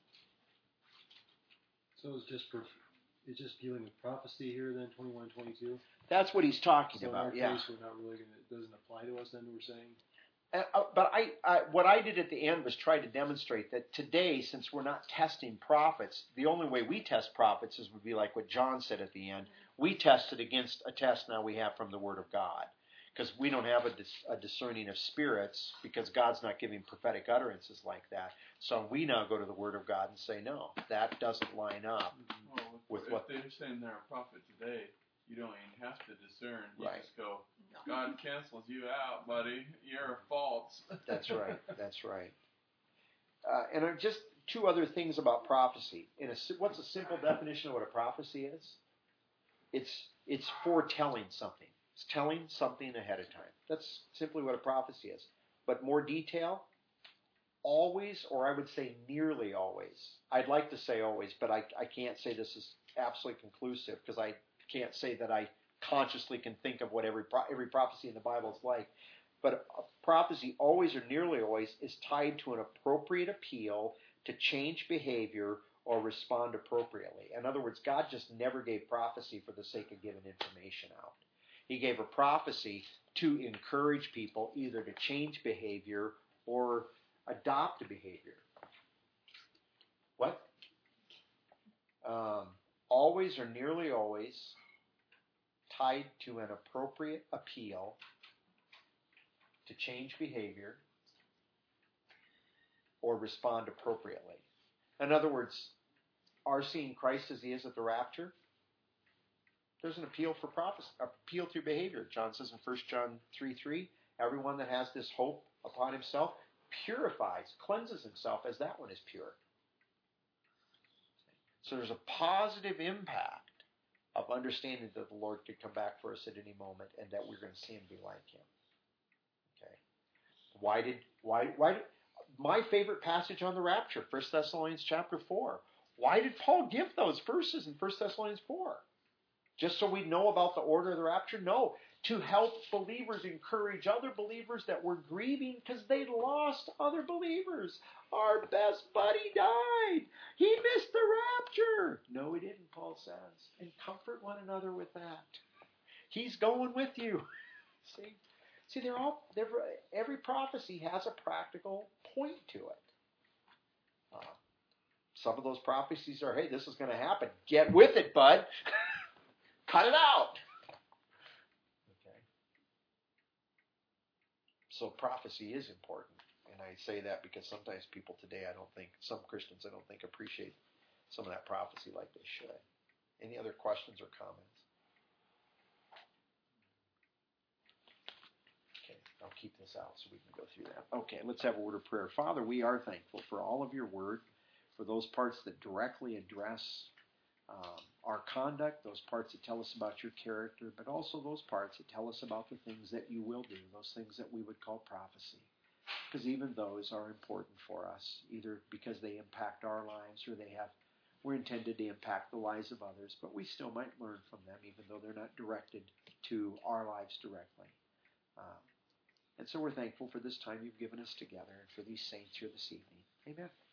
So it's just dealing with prophecy here then, 21, 22? That's what he's talking so about, in our case, we're not really it doesn't apply to us then, we're saying? But what I did at the end was try to demonstrate that today, since we're not testing prophets, the only way we test prophets would be like what John said at the end. We test it against a test now we have from the Word of God. Because we don't have a discerning of spirits, because God's not giving prophetic utterances like that. So we now go to the Word of God and say, no, that doesn't line up with what they're saying they're a prophet today. you don't even have to discern. You Right. just go, God cancels you out, buddy. You're false. That's right. That's right. And just two other things about prophecy. What's a simple definition of what a prophecy is? It's foretelling something. It's telling something ahead of time. That's simply what a prophecy is. But more detail, always, or I would say nearly always. I'd like to say always, but I can't say this is absolutely conclusive because I can't say that I consciously can think of what every prophecy in the Bible is like. But a prophecy always or nearly always is tied to an appropriate appeal to change behavior or respond appropriately. In other words, God just never gave prophecy for the sake of giving information out. He gave a prophecy to encourage people either to change behavior or adopt a behavior. What? Always or nearly always tied to an appropriate appeal to change behavior or respond appropriately. In other words, our seeing Christ as he is at the rapture, there's an appeal for prophecy, appeal through behavior. John says in 1 John 3:3, everyone that has this hope upon himself purifies, cleanses himself as that one is pure. So there's a positive impact of understanding that the Lord could come back for us at any moment and that we're going to see him be like him. Okay. Why my favorite passage on the rapture, 1 Thessalonians chapter 4. Why did Paul give those verses in 1 Thessalonians 4? Just so we know about the order of the rapture? No. To help believers encourage other believers that were grieving because they lost other believers. Our best buddy died. He missed the rapture. No, he didn't, Paul says. And comfort one another with that. He's going with you. See, every prophecy has a practical point to it. Some of those prophecies are, hey, this is going to happen. Get with it, bud. Cut it out. Okay. So prophecy is important. And I say that because sometimes people today, some Christians I don't think appreciate some of that prophecy like they should. Any other questions or comments? Okay, I'll keep this out so we can go through that. Okay, let's have a word of prayer. Father, we are thankful for all of your word, for those parts that directly address our conduct, those parts that tell us about your character, but also those parts that tell us about the things that you will do, those things that we would call prophecy. Because even those are important for us, either because they impact our lives or we're intended to impact the lives of others, but we still might learn from them even though they're not directed to our lives directly. And so we're thankful for this time you've given us together and for these saints here this evening. Amen.